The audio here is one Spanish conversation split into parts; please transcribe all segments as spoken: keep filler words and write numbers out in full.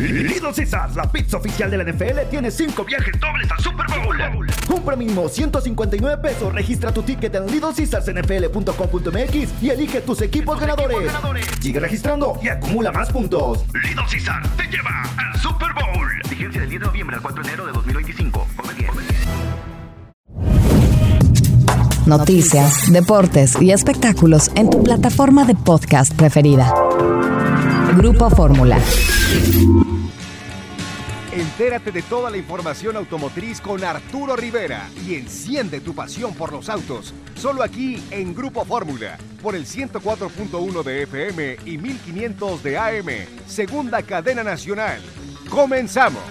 Little Caesars, la pizza oficial de la N F L, tiene cinco viajes dobles al Super Bowl. Compra mínimo ciento cincuenta y nueve pesos, registra tu ticket en little caesars n f l punto com punto m x y elige tus equipos ganadores. ganadores. Sigue registrando y acumula más puntos. Little Caesars te lleva al Super Bowl. Vigencia del diez de noviembre al cuatro de enero de dos mil veinticinco. Come bien. Noticias, deportes y espectáculos en tu plataforma de podcast preferida. Grupo Fórmula. Entérate de toda la información automotriz con Arturo Rivera y enciende tu pasión por los autos. Solo aquí en Grupo Fórmula, por el ciento cuatro punto uno de F M y mil quinientos de A M, segunda cadena nacional. ¡Comenzamos!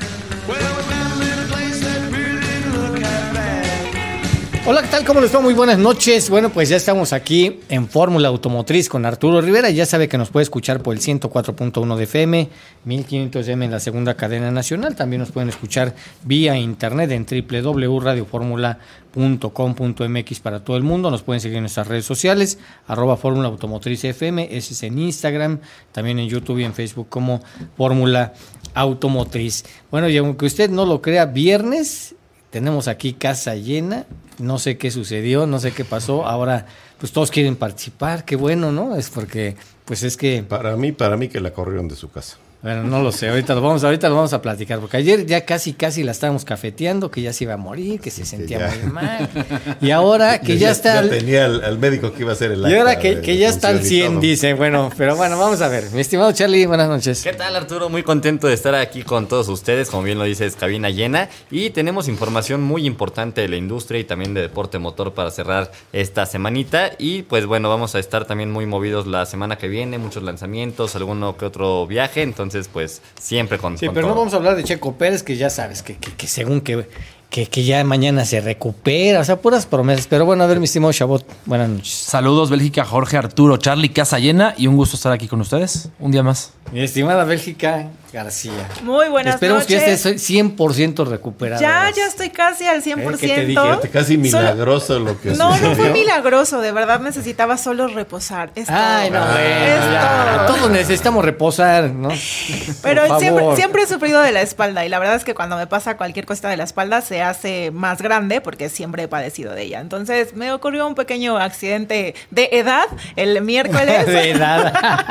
Hola, ¿qué tal? ¿Cómo les va? Muy buenas noches. Bueno, pues ya estamos aquí en Fórmula Automotriz con Arturo Rivera. Ya sabe que nos puede escuchar por el ciento cuatro punto uno de F M, mil quinientos de A M en la segunda cadena nacional. También nos pueden escuchar vía internet en doble u doble u doble u punto radio fórmula punto com punto m x para todo el mundo. Nos pueden seguir en nuestras redes sociales, arroba Fórmula Automotriz F M, ese es en Instagram, también en YouTube y en Facebook como Fórmula Automotriz. Bueno, y aunque usted no lo crea, viernes tenemos aquí casa llena. No sé qué sucedió, no sé qué pasó. Ahora, pues todos quieren participar. Qué bueno, ¿no? Es porque, pues es que... Para mí, para mí que la corrieron de su casa. Bueno, no lo sé. Ahorita lo vamos, ahorita lo vamos a platicar. Porque ayer ya casi, casi la estábamos cafeteando, que ya se iba a morir, que se sentía ya muy mal. Y ahora que ya, ya está... Ya tenía al, al médico que iba a hacer el acta. Y ahora que, que ya está al cien, dice. Bueno, pero bueno, vamos a ver. Mi estimado Charlie, buenas noches. ¿Qué tal, Arturo? Muy contento de estar aquí con todos ustedes. Como bien lo dices, cabina llena. Y tenemos información muy importante de la industria y también de deporte motor para cerrar esta semanita. Y pues bueno, vamos a estar también muy movidos la semana que viene. Muchos lanzamientos, alguno que otro viaje. Entonces, pues siempre con, sí, con pero todo. No vamos a hablar de Checo Pérez, que ya sabes, que, que, que según que, que, que ya mañana se recupera, o sea, puras promesas. Pero bueno, a ver, mi estimado Chabot, buenas noches. Saludos, Bélgica, Jorge, Arturo, Charlie, casa llena y un gusto estar aquí con ustedes, un día más. Mi estimada Bélgica García. Muy buenas Esperemos noches. Esperemos que estés cien por ciento recuperada. Ya, ya estoy casi al cien por ciento. ¿Eh? ¿Qué te dije? Casi milagroso solo... lo que No, sucedió. no fue milagroso, de verdad necesitaba solo reposar. Es Ay, todo. no, bueno, ya. Todos necesitamos reposar, ¿no? Pero siempre, siempre he sufrido de la espalda y la verdad es que cuando me pasa cualquier cosa de la espalda se hace más grande porque siempre he padecido de ella. Entonces me ocurrió un pequeño accidente de edad el miércoles. De edad.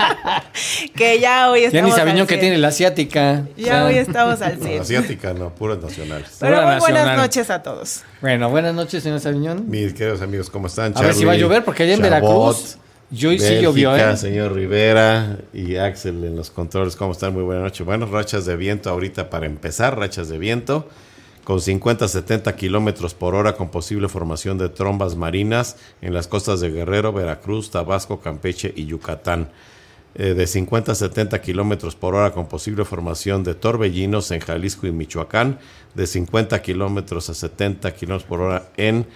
Que ya hoy estamos. Ya ni sabía que tiene la asiática. Ya o sea, hoy estamos al cien. No, asiática no, puras nacionales. Pero Pura muy nacional. Buenas noches a todos. Bueno, buenas noches, señor Sabiñón. Mis queridos amigos, ¿cómo están? A Charlie, ver si va a llover, porque allá en Chabot, Veracruz yo, sí Bélgica, llovió, ¿eh? Señor Rivera y Axel en los controles, ¿cómo están? Muy buena noche. Bueno, rachas de viento ahorita para empezar, rachas de viento con cincuenta a setenta kilómetros por hora con posible formación de trombas marinas en las costas de Guerrero, Veracruz, Tabasco, Campeche y Yucatán. Eh, de cincuenta a setenta kilómetros por hora con posible formación de torbellinos en Jalisco y Michoacán, de cincuenta kilómetros a setenta kilómetros por hora en,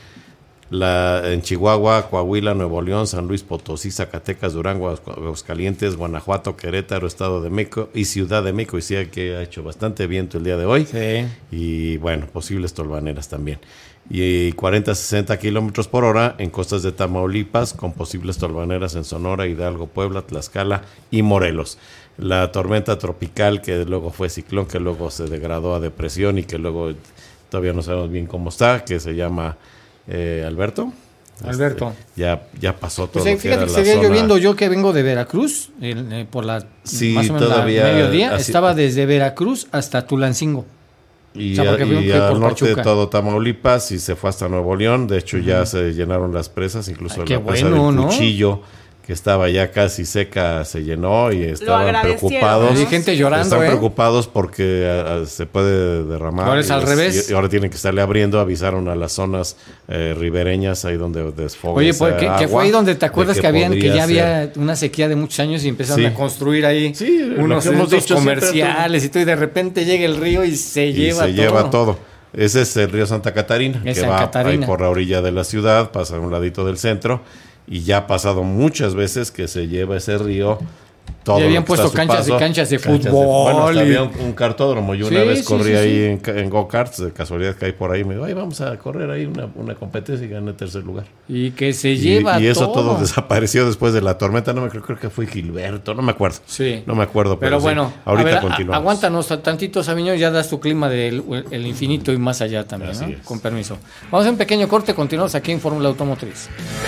la, en Chihuahua, Coahuila, Nuevo León, San Luis Potosí, Zacatecas, Durango, Aguascalientes, Guanajuato, Querétaro, Estado de México y Ciudad de México. Y sí que ha hecho bastante viento el día de hoy. Sí. Y bueno, posibles tolvaneras también. Y cuarenta a sesenta kilómetros por hora en costas de Tamaulipas, con posibles tolvaneras en Sonora, Hidalgo, Puebla, Tlaxcala y Morelos. La tormenta tropical que luego fue ciclón, que luego se degradó a depresión y que luego todavía no sabemos bien cómo está, que se llama eh, Alberto. Alberto. Este, ya, ya pasó todo. Pues, lo fíjate que, que era seguía la zona... lloviendo. Yo que vengo de Veracruz, el, eh, por la sí, más o menos todavía, la mediodía, así... estaba desde Veracruz hasta Tulancingo. Y, o sea, a, y al norte Pachuca. de todo Tamaulipas y se fue hasta Nuevo León. De hecho, uh-huh. ya se llenaron las presas, incluso Ay, la presa bueno, del ¿no? Cuchillo, que estaba ya casi seca, se llenó y estaban preocupados. Hay gente llorando, Están ¿eh? preocupados porque a, a, se puede derramar. Ahora es al es, revés. Y, y ahora tienen que estarle abriendo. Avisaron a las zonas eh, ribereños, ahí donde desfoga. Oye, pues, que, que fue ahí donde te acuerdas que, que, habían, que ya había ser. una sequía de muchos años y empezaron sí. a construir ahí sí, unos centros comerciales y todo, y de repente llega el río y se y lleva se todo. lleva todo. Ese es el río Santa Catarina, es que San va Catarina. ahí por la orilla de la ciudad, pasa a un ladito del centro, y ya ha pasado muchas veces que se lleva ese río todo. Y habían puesto canchas y canchas de canchas fútbol. De, bueno, hasta y... había un, un cartódromo. Yo sí, una vez sí, corrí sí, ahí sí. en, en go-karts, de casualidad que hay por ahí. Me digo, ay, vamos a correr ahí una, una competencia y gané tercer lugar. Y que se y, lleva Y eso todo. todo desapareció después de la tormenta. No me creo, creo que fue Gilberto, no me acuerdo. Sí. No me acuerdo. Pero, pero bueno, sí, ahorita a ver, continuamos. A, aguántanos tantito, Sabiñón, ya das tu clima del el infinito y más allá también, ¿no? Con permiso. Vamos a un pequeño corte, continuamos aquí en Fórmula Automotriz.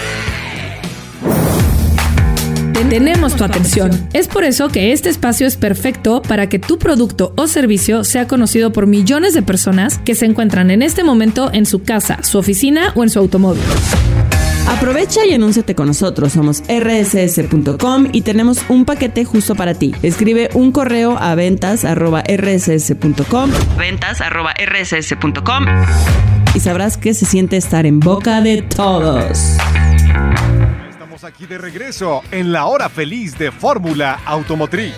Tenemos tu atención. Es por eso que este espacio es perfecto para que tu producto o servicio sea conocido por millones de personas que se encuentran en este momento en su casa, su oficina o en su automóvil. Aprovecha y anúnciate con nosotros. Somos erre ese ese punto com y tenemos un paquete justo para ti. Escribe un correo a ventas arroba erre ese ese punto com ventas arroba erre ese ese punto com y sabrás que se siente estar en boca de todos. Estamos aquí de regreso en la hora feliz de Fórmula Automotriz.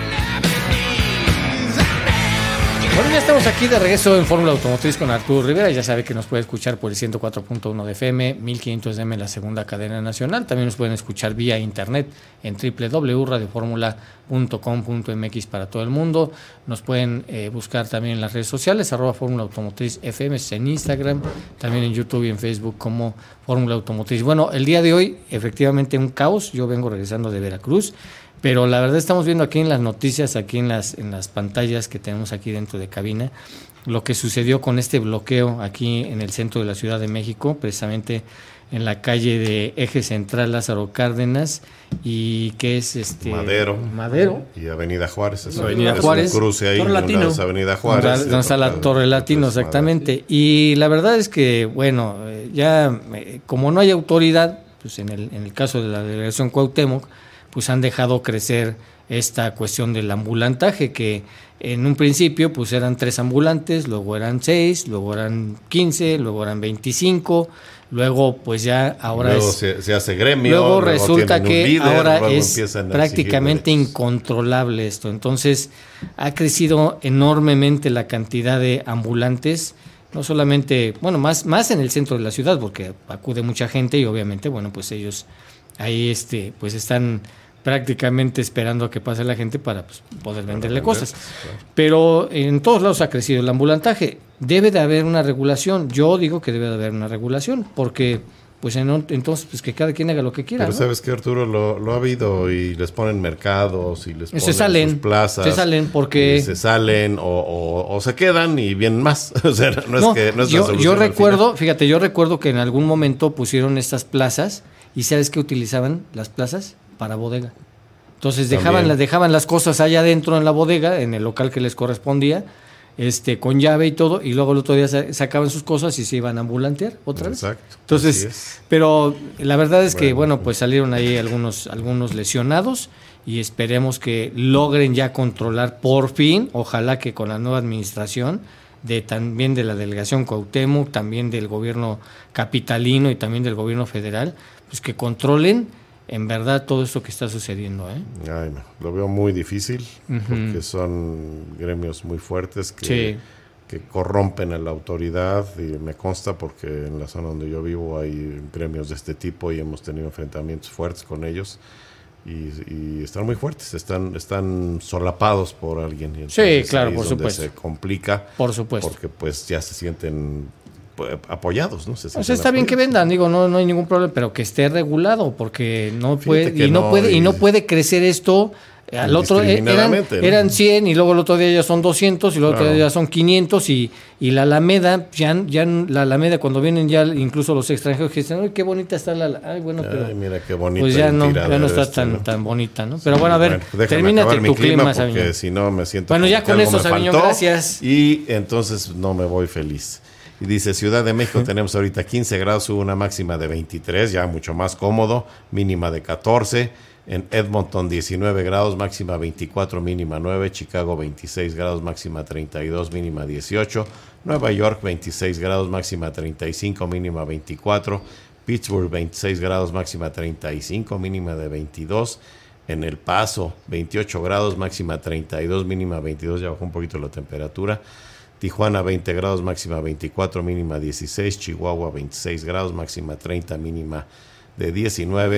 Bueno, ya estamos aquí de regreso en Fórmula Automotriz con Arturo Rivera. Ya sabe que nos puede escuchar por el ciento cuatro punto uno de F M, mil quinientos de A M en la segunda cadena nacional. También nos pueden escuchar vía internet en doble u doble u doble u punto radio fórmula punto com punto m x para todo el mundo. Nos pueden eh, buscar también en las redes sociales, arroba Fórmula Automotriz F M, en Instagram, también en YouTube y en Facebook como Fórmula Automotriz. Bueno, el día de hoy, efectivamente, un caos. Yo vengo regresando de Veracruz. Pero la verdad estamos viendo aquí en las noticias, aquí en las en las pantallas que tenemos aquí dentro de cabina, lo que sucedió con este bloqueo aquí en el centro de la Ciudad de México, precisamente en la calle de Eje Central Lázaro Cárdenas y que es este Madero. Madero. Y Avenida Juárez. Es Avenida es Juárez. Un cruce ahí. Torre Latino. Avenida Juárez. Donde está la Torre Latino, exactamente. Y la verdad es que, bueno, ya como no hay autoridad, pues en el, en el caso de la delegación Cuauhtémoc, pues han dejado crecer esta cuestión del ambulantaje, que en un principio pues eran tres ambulantes, luego eran seis, luego eran quince, luego eran veinticinco, luego pues ya ahora luego es... Se, se hace gremio. Luego, luego resulta que líder, ahora es prácticamente incontrolable esto. Entonces ha crecido enormemente la cantidad de ambulantes, no solamente, bueno, más, más en el centro de la ciudad, porque acude mucha gente y obviamente, bueno, pues ellos ahí este pues están prácticamente esperando a que pase la gente para pues, poder venderle cosas. Pero en todos lados ha crecido el ambulantaje. Debe de haber una regulación. Yo digo que debe de haber una regulación, porque pues en, entonces pues que cada quien haga lo que quiera. Pero ¿no? sabes que Arturo lo, lo ha habido y les ponen mercados y les ponen se salen, sus plazas. Se salen porque se salen o, o, o se quedan y vienen más. O sea, no es no, que no es yo, la solución yo al recuerdo, final. fíjate, yo recuerdo que en algún momento pusieron estas plazas y ¿sabes qué utilizaban las plazas? Para bodega. Entonces dejaban las, dejaban las cosas allá adentro en la bodega, en el local que les correspondía, este, con llave y todo, y luego el otro día sacaban sus cosas y se iban a ambulantear otra vez. Exacto. Entonces, pero la verdad es bueno, que, bueno, pues salieron ahí algunos, algunos lesionados y esperemos que logren ya controlar por fin, ojalá que con la nueva administración, de también de la delegación Cuauhtémoc, también del gobierno capitalino y también del gobierno federal, pues que controlen en verdad todo esto que está sucediendo, ¿eh? Ay, no, lo veo muy difícil, uh-huh. porque son gremios muy fuertes que, sí. que corrompen a la autoridad, y me consta porque en la zona donde yo vivo hay gremios de este tipo y hemos tenido enfrentamientos fuertes con ellos y, y están muy fuertes, están, están solapados por alguien. Y sí, claro, por supuesto. Se complica. Por supuesto. Porque pues ya se sienten apoyados, ¿no? Se o sea, está apoyados. Bien que vendan, digo, no, no hay ningún problema, pero que esté regulado, porque no puede, y no, no puede, y, y no puede crecer esto. Al otro eran, ¿no? eran cien y luego el otro día ya son doscientos y el otro claro. día ya son quinientos y, y la Alameda, ya, ya la Alameda cuando vienen ya incluso los extranjeros que dicen, ¡ay, qué bonita está la Alameda! Ay, bueno, pero Ay, mira qué bonita pues ya no, ya no está tan, ¿no? tan bonita, ¿no? Pero bueno, a ver, bueno, termínate tu clima, clima Sabiñón. Porque si no me siento bueno, ya con eso, Sabiñón, gracias. Y entonces no me voy feliz. Y dice, Ciudad de México tenemos ahorita quince grados, hubo una máxima de veintitrés, ya mucho más cómodo, mínima de catorce. En Edmonton diecinueve grados, máxima veinticuatro, mínima nueve. Chicago veintiséis grados, máxima treinta y dos, mínima dieciocho. Nueva York veintiséis grados, máxima treinta y cinco, mínima veinticuatro. Pittsburgh veintiséis grados, máxima treinta y cinco, mínima de veintidós. En El Paso veintiocho grados, máxima treinta y dos, mínima veintidós, ya bajó un poquito la temperatura. Tijuana veinte grados, máxima veinticuatro, mínima dieciséis. Chihuahua veintiséis grados, máxima treinta, mínima de diecinueve.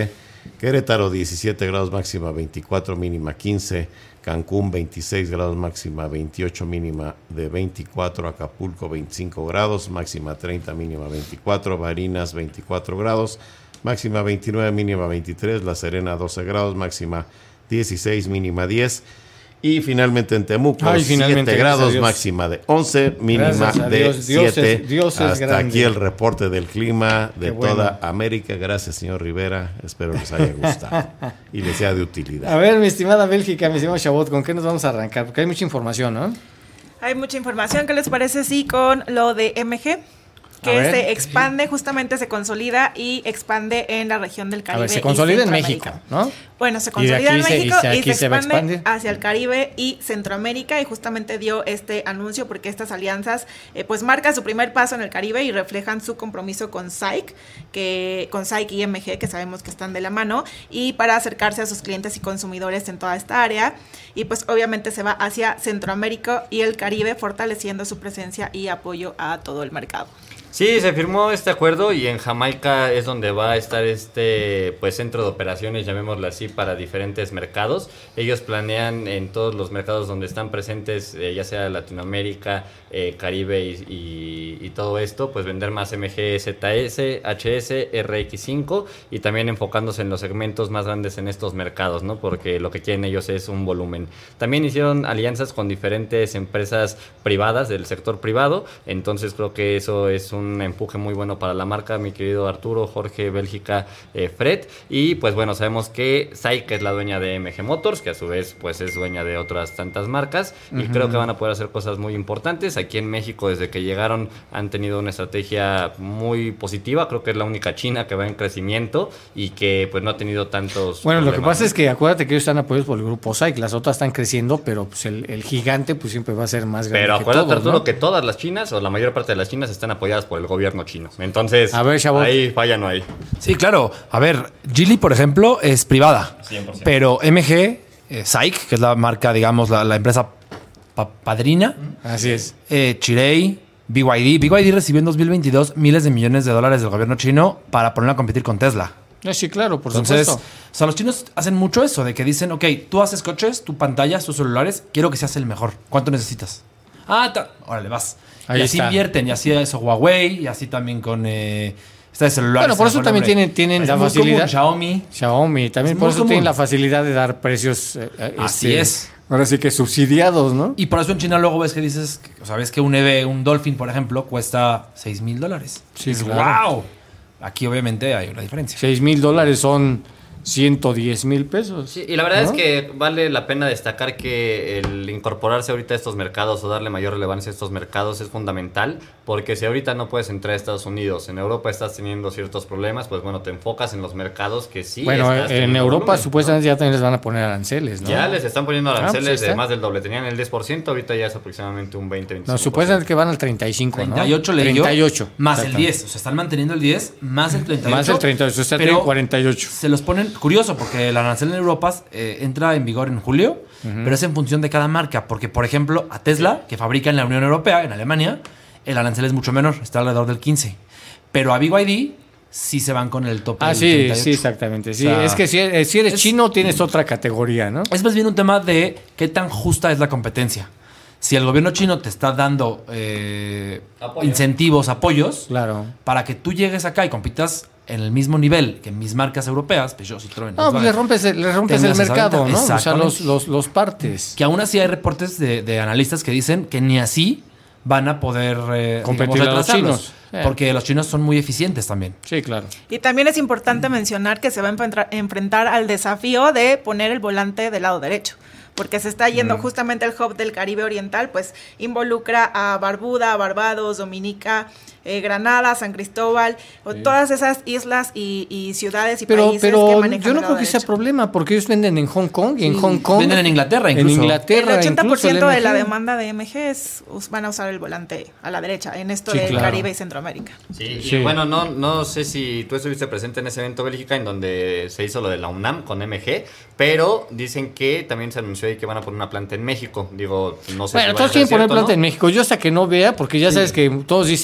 Querétaro diecisiete grados, máxima veinticuatro, mínima quince. Cancún veintiséis grados, máxima veintiocho, mínima de veinticuatro. Acapulco veinticinco grados, máxima treinta, mínima veinticuatro. Barinas veinticuatro grados, máxima veintinueve, mínima veintitrés. La Serena doce grados, máxima dieciséis, mínima diez. Y finalmente en Temuco, Ay, finalmente, siete grados, máxima de once, mínima de siete. Dios es, Hasta grande. Aquí el reporte del clima de Qué toda bueno. América. Gracias, señor Rivera. Espero les haya gustado y les sea de utilidad. A ver, mi estimada Bélgica, mi estimado Chabot, ¿con qué nos vamos a arrancar? Porque hay mucha información, ¿no? Hay mucha información. ¿Qué les parece? Sí, con lo de M G. Que se expande, justamente se consolida y expande en la región del Caribe. A ver, se consolida en México, ¿no? Bueno, se consolida en México se, y, y se, se expande hacia el Caribe y Centroamérica, y justamente dio este anuncio porque estas alianzas eh, pues marcan su primer paso en el Caribe y reflejan su compromiso con S A I C, que, con S A I C y M G, que sabemos que están de la mano, y para acercarse a sus clientes y consumidores en toda esta área. Y pues obviamente se va hacia Centroamérica y el Caribe, fortaleciendo su presencia y apoyo a todo el mercado. Sí, se firmó este acuerdo y en Jamaica es donde va a estar este pues centro de operaciones, llamémoslo así, para diferentes mercados. Ellos planean en todos los mercados donde están presentes, eh, ya sea Latinoamérica, eh, Caribe y, y, y todo esto, pues vender más M G, Z S, H S, R X cinco, y también enfocándose en los segmentos más grandes en estos mercados, ¿no? Porque lo que quieren ellos es un volumen. También hicieron alianzas con diferentes empresas privadas del sector privado, entonces creo que eso es un un empuje muy bueno para la marca, mi querido Arturo, Jorge, Bélgica, eh, Fred. Y pues bueno, sabemos que S A I C es la dueña de M G Motors, que a su vez pues es dueña de otras tantas marcas, y uh-huh. creo que van a poder hacer cosas muy importantes. Aquí en México, desde que llegaron, han tenido una estrategia muy positiva. Creo que es la única China que va en crecimiento y que pues no ha tenido tantos Bueno, problemas. Lo que pasa es que acuérdate que ellos están apoyados por el grupo S A I C, las otras están creciendo, pero pues el, el gigante pues siempre va a ser más grande. Pero acuérdate, que todos, Arturo, ¿no? que todas las chinas, o la mayor parte de las chinas, están apoyadas por el gobierno chino. Entonces, a ver, Chabot. Ahí falla no hay. Sí, claro. A ver, Geely, por ejemplo, es privada. cien por ciento. Pero M G, eh, S A I C, que es la marca, digamos, la, la empresa pa- padrina. Así es. Eh, Chery, B Y D. B Y D recibió en dos mil veintidós miles de millones de dólares del gobierno chino para ponerla a competir con Tesla. Sí, claro, por Entonces, supuesto. O sea, los chinos hacen mucho eso, de que dicen, ok, tú haces coches, tu pantallas, tus celulares, quiero que seas el mejor. ¿Cuánto necesitas? Ah, ta- órale, vas. Ahí y así está. invierten, y así eso Huawei, y así también con eh, esta de celulares. Bueno, por eso también tienen, tienen es la muy facilidad. común, Xiaomi. Xiaomi, también Es por muy eso común. tienen la facilidad de dar precios. Eh, Así este, es. Ahora sí que subsidiados, ¿no? Y por eso en China luego ves que dices, o sea, ves que un E V, un Dolphin, por ejemplo, cuesta seis mil dólares. Sí, Dices, claro. ¡wow! Aquí obviamente hay una diferencia. seis mil dólares son ciento diez mil pesos. Sí, y la verdad ¿no? es que vale la pena destacar que el incorporarse ahorita a estos mercados o darle mayor relevancia a estos mercados es fundamental, porque si ahorita no puedes entrar a Estados Unidos, en Europa estás teniendo ciertos problemas, pues bueno, te enfocas en los mercados que sí. Bueno, estás en teniendo Europa volumen, supuestamente ¿no? ya también les van a poner aranceles, ¿no? Ya les están poniendo aranceles Ah, pues de está. más del doble. Tenían el diez por ciento, ahorita ya es aproximadamente un veinte, veinticinco por ciento. No, supuestamente que van al treinta y cinco, ¿no? treinta y ocho le dio, treinta y ocho. más el Exactamente. diez. O sea, están manteniendo el diez más el treinta y ocho. Más el treinta y ocho, o sea, pero tienen cuarenta y ocho. Se los ponen curioso porque el arancel en Europa eh, entra en vigor en julio, uh-huh. pero es en función de cada marca. Porque, por ejemplo, a Tesla, que fabrica en la Unión Europea, en Alemania, el arancel es mucho menor, está alrededor del quince. Pero a B Y D sí se van con el tope Ah, del sí, treinta y ocho. sí, exactamente. Sí, O sea, es que si eres, si eres es- chino tienes otra categoría, ¿no? Es más bien un tema de qué tan justa es la competencia. Si el gobierno chino te está dando eh, Apoyo. incentivos, apoyos, Claro. para que tú llegues acá y compitas en el mismo nivel que mis marcas europeas, Peugeot, Citroën, No, pues le rompes, el- le rompes el Tengas esa mercado, ventaja. ¿no? O sea, Exactamente. los, los, los partes. Que aún así hay reportes de, de analistas que dicen que ni así van a poder eh, Competir digamos, a los retrasarlos, chinos. Sí. Porque los chinos son muy eficientes también. Sí, claro. Y también es importante mencionar que se va a enfrentar, enfrentar al desafío de poner el volante del lado derecho, porque se está yendo Mm. justamente el hub del Caribe Oriental, pues involucra a Barbuda, Barbados, Dominica, eh, Granada, San Cristóbal, o todas esas islas y, y ciudades y Pero, países que pero manejan yo no el creo lado que sea derecho. problema, porque ellos venden en Hong Kong y en Hong Kong. Venden en Inglaterra En incluso. Inglaterra. El ochenta por ciento incluso el de la M G. demanda de M G es, us- van a usar el volante a la derecha en esto Sí, del claro. Caribe y Centroamérica. Sí, Sí. y bueno, no, no sé si tú estuviste presente en ese evento Bélgica en donde se hizo lo de la UNAM con M G, pero dicen que también se anunció ahí que van a poner una planta en México. Digo, no sé Bueno, si todos vaya a ser quieren poner cierto, planta ¿no? en México. Yo hasta que no vea, porque ya sabes que todos dicen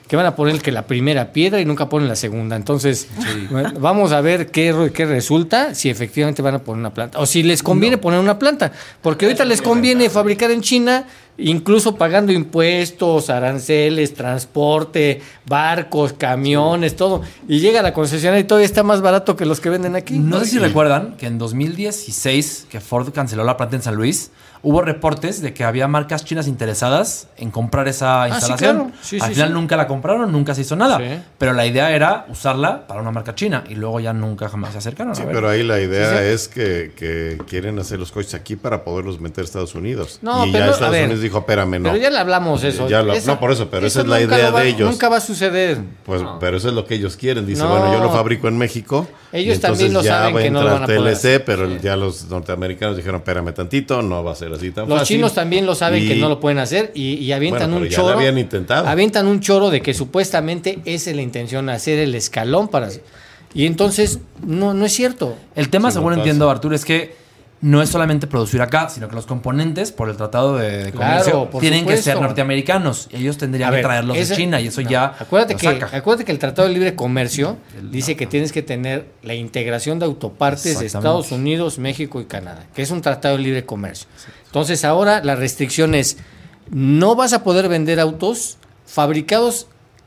que van a poner que la primera piedra y nunca ponen la segunda. Entonces, sí. bueno, vamos a ver qué, qué resulta, si efectivamente van a poner una planta. O si les conviene no. poner una planta. Porque ahorita les conviene fabricar en China, incluso pagando impuestos, aranceles, transporte, barcos, camiones, sí. todo. Y llega a la concesionaria y todavía está más barato que los que venden aquí. No sé si recuerdan que en dos mil dieciséis, que Ford canceló la planta en San Luis, hubo reportes de que había marcas chinas interesadas en comprar esa instalación. Ah, sí, claro. sí, Al sí, final sí. nunca la compraron, nunca se hizo nada. Sí. Pero la idea era usarla para una marca china y luego ya nunca jamás se acercaron. Sí, a ver. pero ahí la idea sí, sí. es que, que quieren hacer los coches aquí para poderlos meter a Estados Unidos. No, y pero, ya Estados ver, Unidos dijo, espérame, no. Pero ya le hablamos eso. Ya lo, esa, no, por eso, pero eso esa es la idea va, de ellos. Nunca va a suceder. Pues, no. pero eso es lo que ellos quieren. Dice, no. bueno, yo lo fabrico en México. Ellos también lo saben que no lo van a T L C, poder. pero sí. ya los norteamericanos dijeron, espérame tantito, no va a ser así tan los fácil. Los chinos también lo saben y, que no lo pueden hacer y, y avientan bueno, un ya choro. Lo habían intentado. Avientan un choro de que supuestamente esa es la intención, hacer el escalón para... Y entonces, no, no es cierto. El tema, sí, según no entiendo, Arturo, es que no es solamente producir acá, sino que los componentes, por el Tratado de, de Comercio, claro, tienen supuesto. que ser norteamericanos. Y ellos tendrían a que ver, traerlos ese, de China y eso no, ya acuérdate que, saca. acuérdate que el Tratado de Libre Comercio el, dice no, que tienes que tener la integración de autopartes de Estados Unidos, México y Canadá, que es un Tratado de Libre Comercio. Entonces ahora la restricción es, no vas a poder vender autos fabricados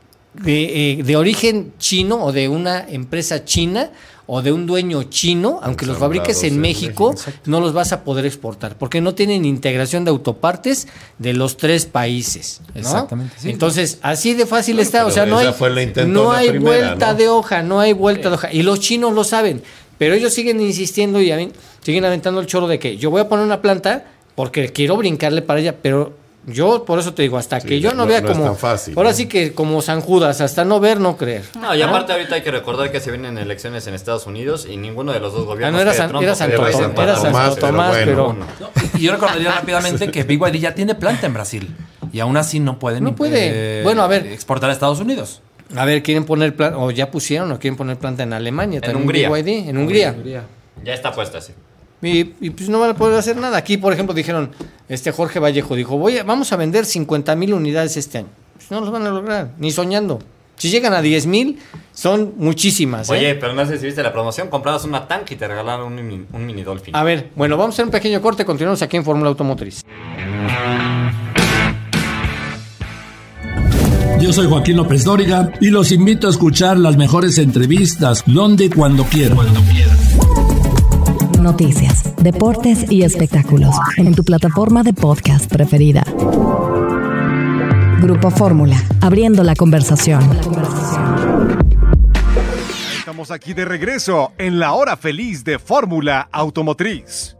de, eh, de origen chino o de una empresa china o de un dueño chino, aunque los fabriques en México, México no los vas a poder exportar, porque no tienen integración de autopartes de los tres países, ¿no? Exactamente. Sí. Entonces, así de fácil bueno, está, o sea, no hay, no hay primera, vuelta ¿no? de hoja, no hay vuelta sí. de hoja, y los chinos lo saben, pero ellos siguen insistiendo y siguen aventando el choro de que yo voy a poner una planta porque quiero brincarle para allá, pero yo por eso te digo, hasta sí, que yo no, no vea no como... Es tan fácil, ahora ¿no? sí que como San Judas, hasta no ver, no creer. No, y aparte ¿no? ahorita hay que recordar que se vienen elecciones en Estados Unidos y ninguno de los dos gobiernos... Ah, no, era, San, era Santo Tomás, era Santo Tomás, Tomás, pero... Bueno. pero... No, y yo recordaría rápidamente que B Y D ya tiene planta en Brasil y aún así no pueden no puede. Eh, bueno, a ver, exportar a Estados Unidos. A ver, quieren poner planta, o ya pusieron, o quieren poner planta en Alemania. En Hungría. B Y D, en Hungría. Hungría. Ya está puesta, sí. Y, y pues no van a poder hacer nada. Aquí, por ejemplo, dijeron, este Jorge Vallejo dijo, voy a, vamos a vender cincuenta mil unidades este año. Pues no los van a lograr, ni soñando. Si llegan a diez mil, son muchísimas. Oye, ¿eh? pero no sé si viste la promoción, comprabas una tank y te regalaron un, un mini Dolphin. A ver, bueno, vamos a hacer un pequeño corte, continuamos aquí en Fórmula Automotriz. Yo soy Joaquín López Dóriga y los invito a escuchar las mejores entrevistas donde y cuando quieran. Cuando quieran. Noticias, deportes y espectáculos en tu plataforma de podcast preferida. Grupo Fórmula, abriendo la conversación. Estamos aquí de regreso en la hora feliz de Fórmula Automotriz.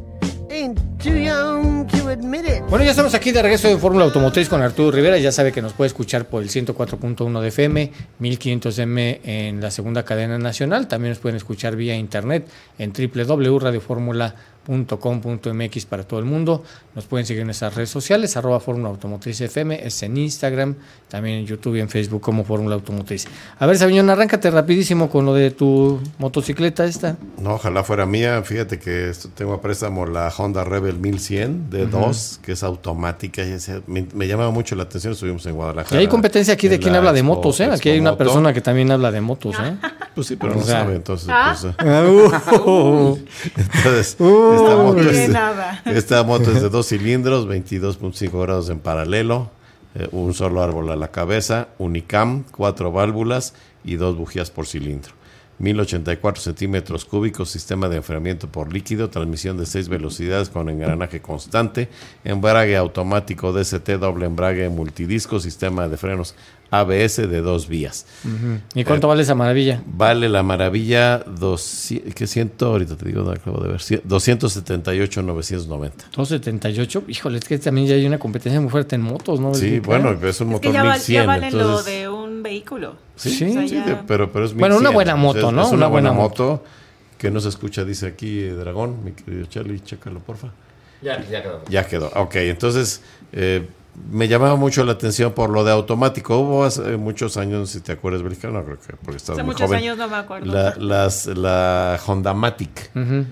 Bueno, ya estamos aquí de regreso de Fórmula Automotriz con Arturo Rivera. Ya sabe que nos puede escuchar por el ciento cuatro punto uno de F M, mil quinientos M en la segunda cadena nacional. También nos pueden escuchar vía internet en doble u doble u doble u punto radio fórmula punto com punto m x para todo el mundo. Nos pueden seguir en nuestras redes sociales, arroba Fórmula Automotriz F M, es en Instagram, también en YouTube y en Facebook como Fórmula Automotriz. A ver, Sabiñón, arráncate rapidísimo con lo de tu motocicleta esta. No, ojalá fuera mía. Fíjate que esto, tengo a préstamo la Honda Rebel mil cien de dos, uh-huh. que es automática. Y ese, me, me llamaba mucho la atención, estuvimos en Guadalajara. Y hay competencia aquí de quien habla de motos, ¿eh? Aquí hay una persona que también habla de motos, ¿eh? Pues sí, pero no o sea, sabe, entonces. ¿Ah? Pues, uh, entonces, uh, esta, moto es de, esta moto es de dos cilindros, veintidós punto cinco grados en paralelo, eh, un solo árbol a la cabeza, Unicam, cuatro válvulas y dos bujías por cilindro. mil ochenta y cuatro centímetros cúbicos, sistema de enfriamiento por líquido, transmisión de seis velocidades con engranaje constante, embrague automático D S T, doble embrague multidisco, sistema de frenos A B S de dos vías. Uh-huh. ¿Y cuánto eh, vale esa maravilla? Vale la maravilla doscientos, ¿qué ciento? Ahorita te digo, acabo de ver, doscientos setenta y ocho mil novecientos noventa. ¿doscientos setenta y ocho? Híjole, es que también ya hay una competencia muy fuerte en motos, ¿no? Sí, bueno, es un motor es que ya mil cien. Ya vale entonces... lo de un vehículo. Sí, sí, o sea, sí ya... de, pero, pero es mil cien. Bueno, una buena moto, entonces, ¿no? Es una, una buena, buena moto. moto que no se escucha, dice aquí eh, Dragón, mi querido Charlie, chécalo, porfa. Ya, ya quedó. Ya quedó, ok, entonces... Eh, me llamaba mucho la atención por lo de automático. Hubo hace muchos años, si te acuerdas, Bélgica, no creo que porque estaba hace muy muchos joven. años no me acuerdo. La, las, la Honda Matic. Uh-huh.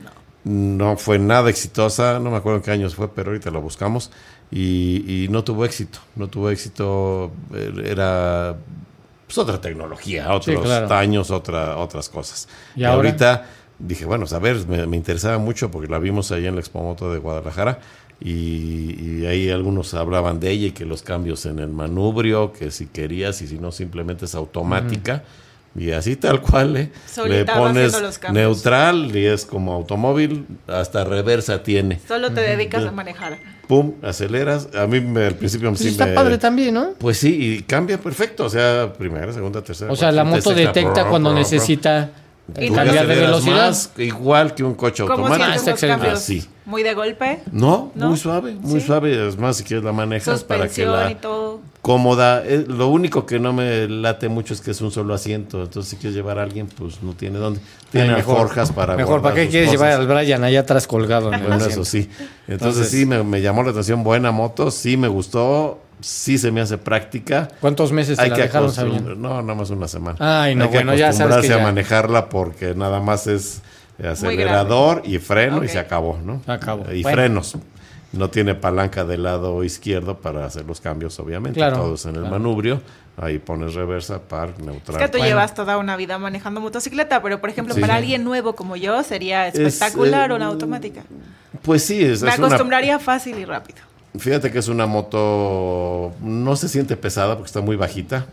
no fue nada exitosa, no me acuerdo en qué años fue, pero ahorita lo buscamos, y, y no tuvo éxito, no tuvo éxito, era pues, otra tecnología, otros sí, claro. años, otra, otras cosas. Y, y ahorita dije, bueno, a ver, me, me interesaba mucho porque la vimos ahí en la Expo Moto de Guadalajara, y, y ahí algunos hablaban de ella y que los cambios en el manubrio, que si querías y si no simplemente es automática, uh-huh. y así tal cual, ¿eh? Le pones neutral y es como automóvil, hasta reversa tiene. Solo te dedicas uh-huh. a manejar. Pum, aceleras. A mí me, al principio pues sí está me... padre también, ¿no? Pues sí, y cambia perfecto, o sea, primera, segunda, tercera. O sea, la moto sexta, detecta pro, cuando pro, necesita... Y cambiar de velocidad más, igual que un coche automático. Ah, está excelente. Así. ¿Muy de golpe? No, no, muy suave, muy ¿Sí? suave. Es más, si quieres la manejas para que la y todo. Cómoda. Eh, lo único que no me late mucho es que es un solo asiento. Entonces, si quieres llevar a alguien, pues no tiene dónde. Tiene Ay, mejor, forjas para mejor, ¿para qué quieres cosas? Llevar al Brian allá atrás colgado? En bueno, eso sí. Entonces, Entonces sí, me, me llamó la atención. Buena moto, sí me gustó. Sí se me hace práctica. ¿Cuántos meses hay te la que dejaron sabiendo? No, nada más una semana. Ay, no, hay que bueno, ya sabes que ya... a manejarla porque nada más es acelerador y freno okay. y se acabó, ¿no? Acabó. Y bueno. frenos. No tiene palanca del lado izquierdo para hacer los cambios, obviamente. Claro, todos en el claro. manubrio. Ahí pones reversa, par, neutral. Es que tú bueno. llevas toda una vida manejando motocicleta, pero por ejemplo, sí. para alguien nuevo como yo, ¿sería espectacular es, eh, una automática? Pues sí. Es, Me es acostumbraría una... fácil y rápido. Fíjate que es una moto, no se siente pesada porque está muy bajita,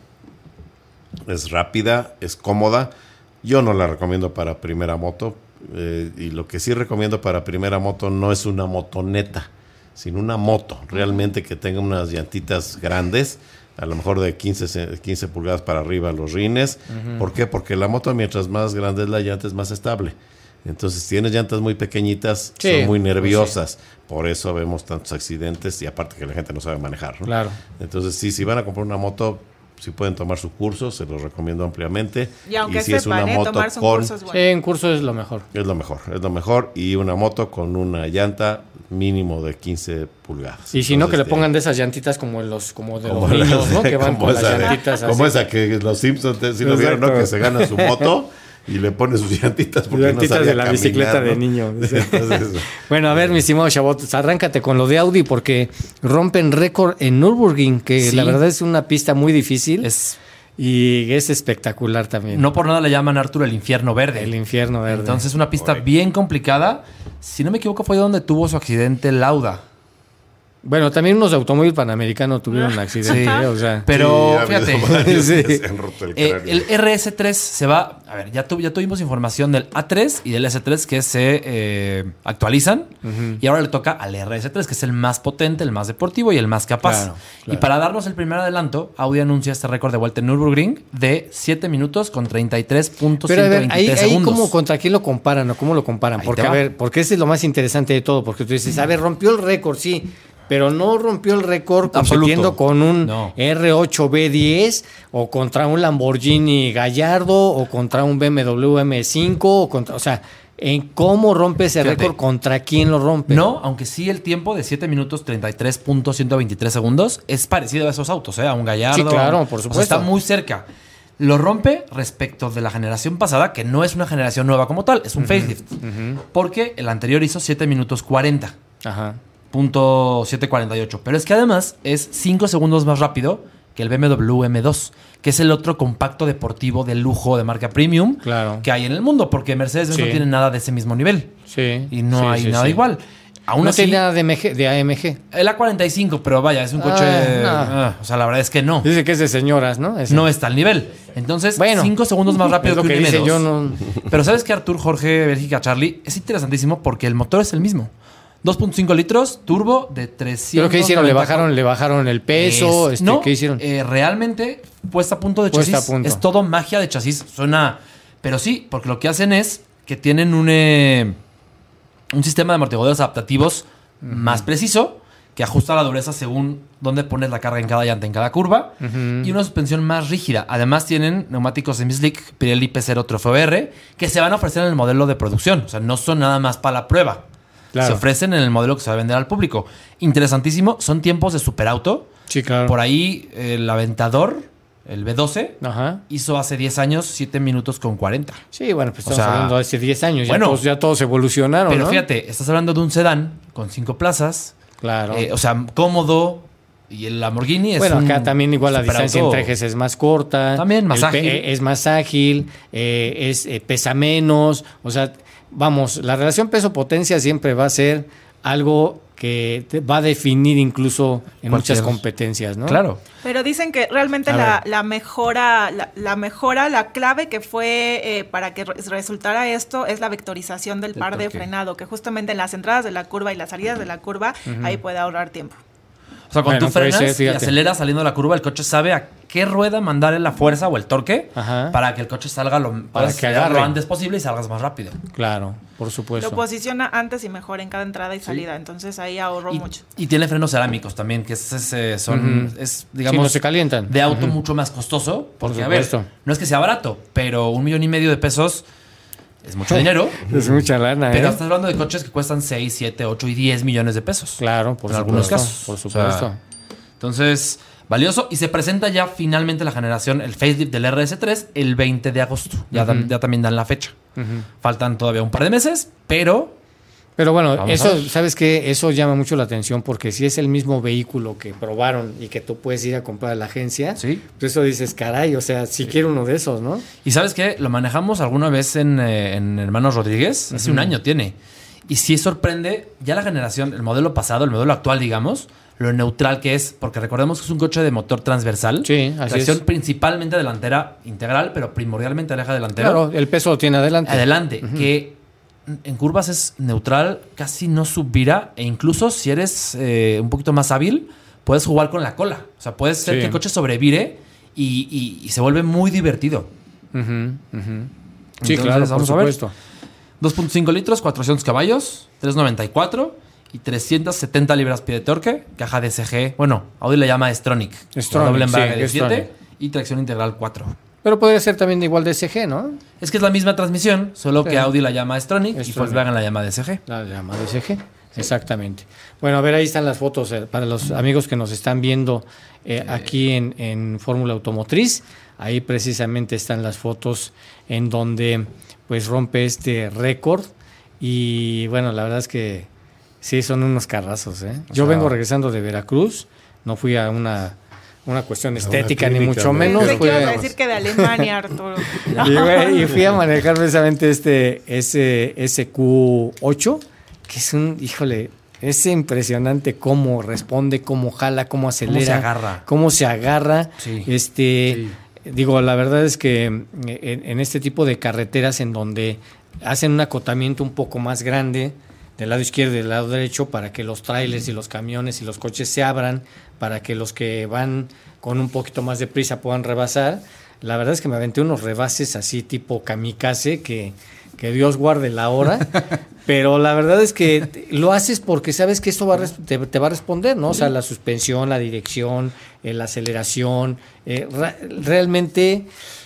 es rápida, es cómoda. Yo no la recomiendo para primera moto, eh, y lo que sí recomiendo para primera moto no es una motoneta, sino una moto realmente que tenga unas llantitas grandes, a lo mejor de quince, quince pulgadas para arriba los rines. Uh-huh. ¿Por qué? Porque la moto mientras más grande es la llanta es más estable. Entonces, si tienes llantas muy pequeñitas, sí, son muy nerviosas. Pues sí. Por eso vemos tantos accidentes y aparte que la gente no sabe manejar, ¿no? Claro. Entonces, sí, si van a comprar una moto, si pueden tomar su curso, se los recomiendo ampliamente. Y aunque y si sepan, es una ¿eh? moto Tomarse un con, curso es bueno. Sí, un curso es lo mejor. Es lo mejor, es lo mejor. Y una moto con una llanta mínimo de quince pulgadas. Y si Entonces, no, que le pongan de esas llantitas como los como de como los niños, ¿no? Que van con las llantitas de, así. Como esa que los Simpsons, si lo vieron, ¿no? Que se gana su moto y le pone sus llantitas porque llantitas no sabía de la caminar, bicicleta, ¿no? De niño. Entonces, bueno, a ver, mi estimado Chabot, arráncate con lo de Audi porque rompen récord en Nürburgring, que sí. la verdad es una pista muy difícil. Es... Y es espectacular también. No por nada le llaman Arturo el infierno verde. El infierno verde. Entonces es una pista Correcto. bien complicada. Si no me equivoco fue donde tuvo su accidente Lauda. Bueno, también unos de automóvil panamericano tuvieron un accidente. Sí. O sea, pero sí, fíjate, sí. el, eh, el R S tres se va... A ver, ya, tu, ya tuvimos información del A tres y del S tres que se eh, actualizan. Uh-huh. Y ahora le toca al R S tres, que es el más potente, el más deportivo y el más capaz. Claro, claro. Y para darnos el primer adelanto, Audi anuncia este récord de vuelta en Nürburgring de siete minutos con treinta y tres punto ciento veintitrés ahí, segundos. Ahí como contra quién lo comparan o cómo lo comparan. Ahí porque, a ver, porque ese es lo más interesante de todo. Porque tú dices, a ver, rompió el récord, sí... Pero no rompió el récord compitiendo Absoluto. con un no. R ocho B diez o contra un Lamborghini Gallardo o contra un B M W M cinco o contra, o sea, ¿en cómo rompe ese Fíjate. récord? ¿Contra quién lo rompe? No, aunque sí el tiempo de siete minutos treinta y tres punto ciento veintitrés segundos es parecido a esos autos, ¿eh? A un Gallardo. Sí, claro, por supuesto. O sea, está muy cerca. Lo rompe respecto de la generación pasada, que no es una generación nueva como tal, es un uh-huh. facelift. Uh-huh. Porque el anterior hizo siete minutos cuarenta. Ajá. punto setecientos cuarenta y ocho. Pero es que además es cinco segundos más rápido que el B M W M dos, que es el otro compacto deportivo de lujo de marca premium claro. que hay en el mundo, porque Mercedes sí. no tiene nada de ese mismo nivel. Sí. Y no sí, hay sí, nada sí. igual. Aún no así, tiene nada de, M G, de A M G. El A cuarenta y cinco, pero vaya, es un coche... Ah, no. ah, o sea, la verdad es que no. Dice que es de señoras, ¿no? Ese. No está al nivel. Entonces, bueno, cinco segundos más rápido es lo que, que un dice M dos. yo no... Pero ¿sabes qué, Artur, Jorge, Bélgica, Charlie? Es interesantísimo porque el motor es el mismo. dos punto cinco litros, turbo de trescientos. ¿Pero qué hicieron? ¿Le bajaron, le bajaron el peso? Es, este, no, ¿qué hicieron? Eh, realmente, puesta a punto de puesta chasis. A punto. Es todo magia de chasis. Suena... Pero sí, porque lo que hacen es que tienen un, eh, un sistema de amortiguadores adaptativos uh-huh. más preciso, que ajusta la dureza según dónde pones la carga en cada llanta, en cada curva, uh-huh. y una suspensión más rígida. Además tienen neumáticos semi-slick Pirelli P cero Trofeo R, que se van a ofrecer en el modelo de producción. O sea, no son nada más para la prueba. Claro. Se ofrecen en el modelo que se va a vender al público. Interesantísimo. Son tiempos de superauto. Sí, claro. Por ahí el Aventador el B doce, Ajá. hizo hace diez años siete minutos con cuarenta. Sí, bueno, pues O estamos sea, hablando de hace diez años. bueno, ya, todos, ya todos evolucionaron, Pero ¿no? fíjate, estás hablando de un sedán con cinco plazas. Claro. Eh, o sea, cómodo. Y el Lamborghini es Bueno, un acá también igual la distancia superauto. entre ejes es más corta. También más el ágil. pe- Es más ágil, eh, es, eh, pesa menos. O sea, vamos, la relación peso-potencia siempre va a ser algo que te va a definir incluso en Cualquier- muchas competencias, ¿no? Claro. Pero dicen que realmente A la, ver. la mejora, la, la mejora, la clave que fue eh, para que re- resultara esto es la vectorización del Del par de torque. frenado, que justamente en las entradas de la curva y las salidas de la curva, Ujú. ahí puede ahorrar tiempo. O sea, cuando Bueno, tú puede frenas ser, y fíjate. aceleras saliendo de la curva, el coche sabe a qué rueda mandarle la fuerza o el torque Ajá. para que el coche salga lo, Para puedas que acelerar agarre. lo antes posible y salgas más rápido. Claro, por Lo supuesto. posiciona antes y mejor en cada entrada y salida, entonces ahí ahorró Y, mucho. y tiene frenos cerámicos también, que es, es, eh, son, Ujú. es digamos, Sí, no se calientan. de auto Ujú. mucho más costoso. Por Porque, a ver, supuesto. no es que sea barato, pero un millón y medio de pesos es mucho dinero. Es mucha lana, ¿eh? Pero estás hablando de coches que cuestan seis, siete, ocho y diez millones de pesos. Claro, por en supuesto. algunos casos. Por O sea, supuesto. entonces, valioso. Y se presenta ya finalmente la generación, el facelift del R S tres, el veinte de agosto. Ya, Ujú. tam- ya también dan la fecha. Ujú. Faltan todavía un par de meses, pero Pero bueno, Vamos a eso, ver. ¿sabes qué? Eso llama mucho la atención porque si es el mismo vehículo que probaron y que tú puedes ir a comprar a la agencia, sí. pues eso dices, caray, o sea, si quiero uno de esos, ¿no? ¿Y sabes qué? Lo manejamos alguna vez en, eh, en Hermanos Rodríguez. Hace Ujú. un año tiene. Y sí sorprende ya la generación, el modelo pasado, el modelo actual, digamos, lo neutral que es. Porque recordemos que es un coche de motor transversal. Sí, así Tracción es. principalmente delantera integral, pero primordialmente aleja delantero. Claro, el peso lo tiene adelante. Adelante. Ujú. Que en curvas es neutral, casi no subvira. E incluso si eres eh, un poquito más hábil, puedes jugar con la cola. O sea, puedes ser Sí. que el coche sobrevire y, y- y se vuelve muy divertido. Ujú, ujú. Sí, Entonces, claro, por vamos a ver. supuesto. dos punto cinco litros, cuatrocientos caballos, trescientos noventa y cuatro y trescientas setenta libras-pie de torque, caja D S G. Bueno, Audi le llama S-Tronic. S-Tronic, Doble embrague sí, de S-Tronic. siete y tracción integral cuatro. Pero podría ser también igual de S G, ¿no? Es que es la misma transmisión, solo Sí. que Audi la llama S-Tronic y S-Tronic. Volkswagen la llama D S G. La llama D S G, exactamente. Bueno, a ver, ahí están las fotos eh, para los amigos que nos están viendo eh, aquí en, en Fórmula Automotriz. Ahí precisamente están las fotos en donde pues rompe este récord. Y bueno, la verdad es que sí, son unos carrazos. ¿eh? O Yo sea- vengo regresando de Veracruz, no fui a una, una cuestión una estética ni clínica, mucho ¿no? menos. Pensé que fui ibas a- a decir que de Alemania, Arturo. y, güey, y fui a manejar precisamente este ese S Q ocho, que es un, híjole, es impresionante cómo responde, cómo jala, cómo acelera, se agarra. cómo se agarra. Sí. Este, digo, la verdad es que en, en este tipo de carreteras en donde hacen un acotamiento un poco más grande del lado izquierdo y del lado derecho para que los trailers y los camiones y los coches se abran, para que los que van con un poquito más de prisa puedan rebasar. La verdad es que me aventé unos rebases así tipo kamikaze que, que Dios guarde la hora, pero la verdad es que te- lo haces porque sabes que esto va a res- te, te va a responder, ¿no? O sea, la suspensión, la dirección, eh, la aceleración, eh, ra- realmente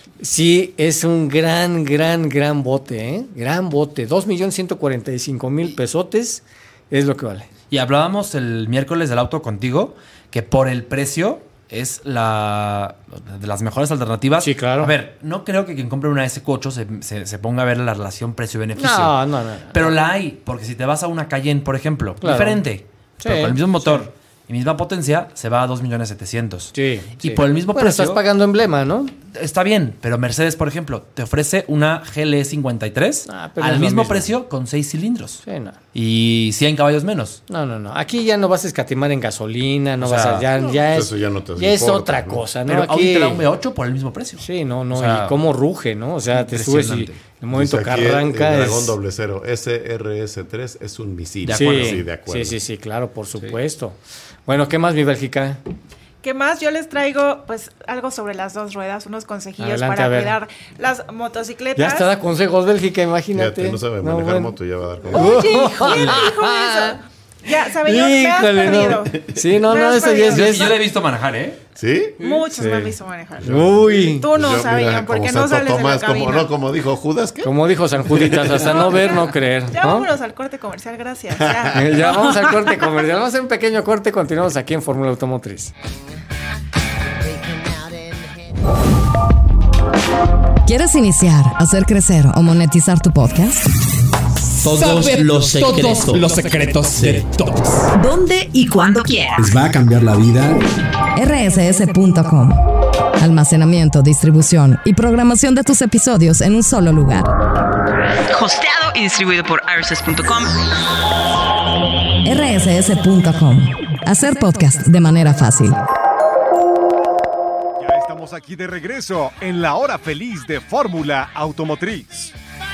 sí es un gran, gran, gran bote, ¿eh? Gran bote, dos millones ciento cuarenta y cinco mil pesotes es lo que vale. Y hablábamos el miércoles del auto contigo que por el precio es la de las mejores alternativas. Sí, claro. A ver, no creo que quien compre una S Q ocho se, se- se ponga a ver la relación precio-beneficio. No, no, no. Pero la hay, porque si te vas a una Cayenne, por ejemplo, Claro. diferente, Sí, pero con el mismo motor sí. y misma potencia, se va a dos millones setecientos mil. Sí, Y sí. por el mismo Bueno, precio... estás pagando emblema, ¿no? Está bien, pero Mercedes, por ejemplo, te ofrece una G L E cincuenta y tres Ah, pero no al es lo mismo mismo. precio con seis cilindros. Sí, no. Y cien caballos menos. No, no, no. Aquí ya no vas a escatimar en gasolina, no O vas sea, a. Ya, no, ya pues es, eso ya no te ya es importa, otra ¿no? cosa, ¿no? Pero Aquí, Audi te da un V ocho por el mismo precio. Sí, no, no. O sea, y cómo ruge, ¿no? O sea, te subes y impresionante. el momento Dice que aquí el- arranca el es. Dragón doble cero. S R S tres es un misil. De Sí, acuerdo. Sí, de acuerdo. sí, sí, sí, claro, por supuesto. Bueno, ¿qué más, mi Bélgica? ¿Qué más? Yo les traigo pues algo sobre las dos ruedas, unos consejillos Adelante, a para ver. cuidar las motocicletas. Ya está da consejos, Bélgica, imagínate. Fíjate, no sabe No, manejar bueno. moto y ya va a dar con Oye, ¿quién dijo eso? Ya, sabe, yo me has Híjole, perdido. no. Sí, no, Me no, has eso ya es- perdido. Yo, yo le he visto manejar, ¿eh? ¿Sí? Muchos Sí. me han visto manejar. Uy. Tú no Yo, sabías, mira, porque como no Santo sales Tomás, de la cabina. como, no, como dijo Judas, ¿qué? Como dijo San Juditas, hasta no ver, no creer. Ya ¿no? vámonos al corte comercial, gracias. Ya. Eh, Ya vamos al corte comercial. Vamos a hacer un pequeño corte. Continuamos aquí en Fórmula Automotriz. ¿Quieres iniciar, hacer crecer o monetizar tu podcast? Todos Saber los secretos. Todos los secretos Sí. de todos. ¿Dónde y cuándo quieras? ¿Les va a cambiar la vida? R S S punto com. Almacenamiento, distribución y programación de tus episodios en un solo lugar. Hosteado y distribuido por R S S punto com. R S S punto com. Hacer podcast de manera fácil. Ya estamos aquí de regreso en la hora feliz de Fórmula Automotriz.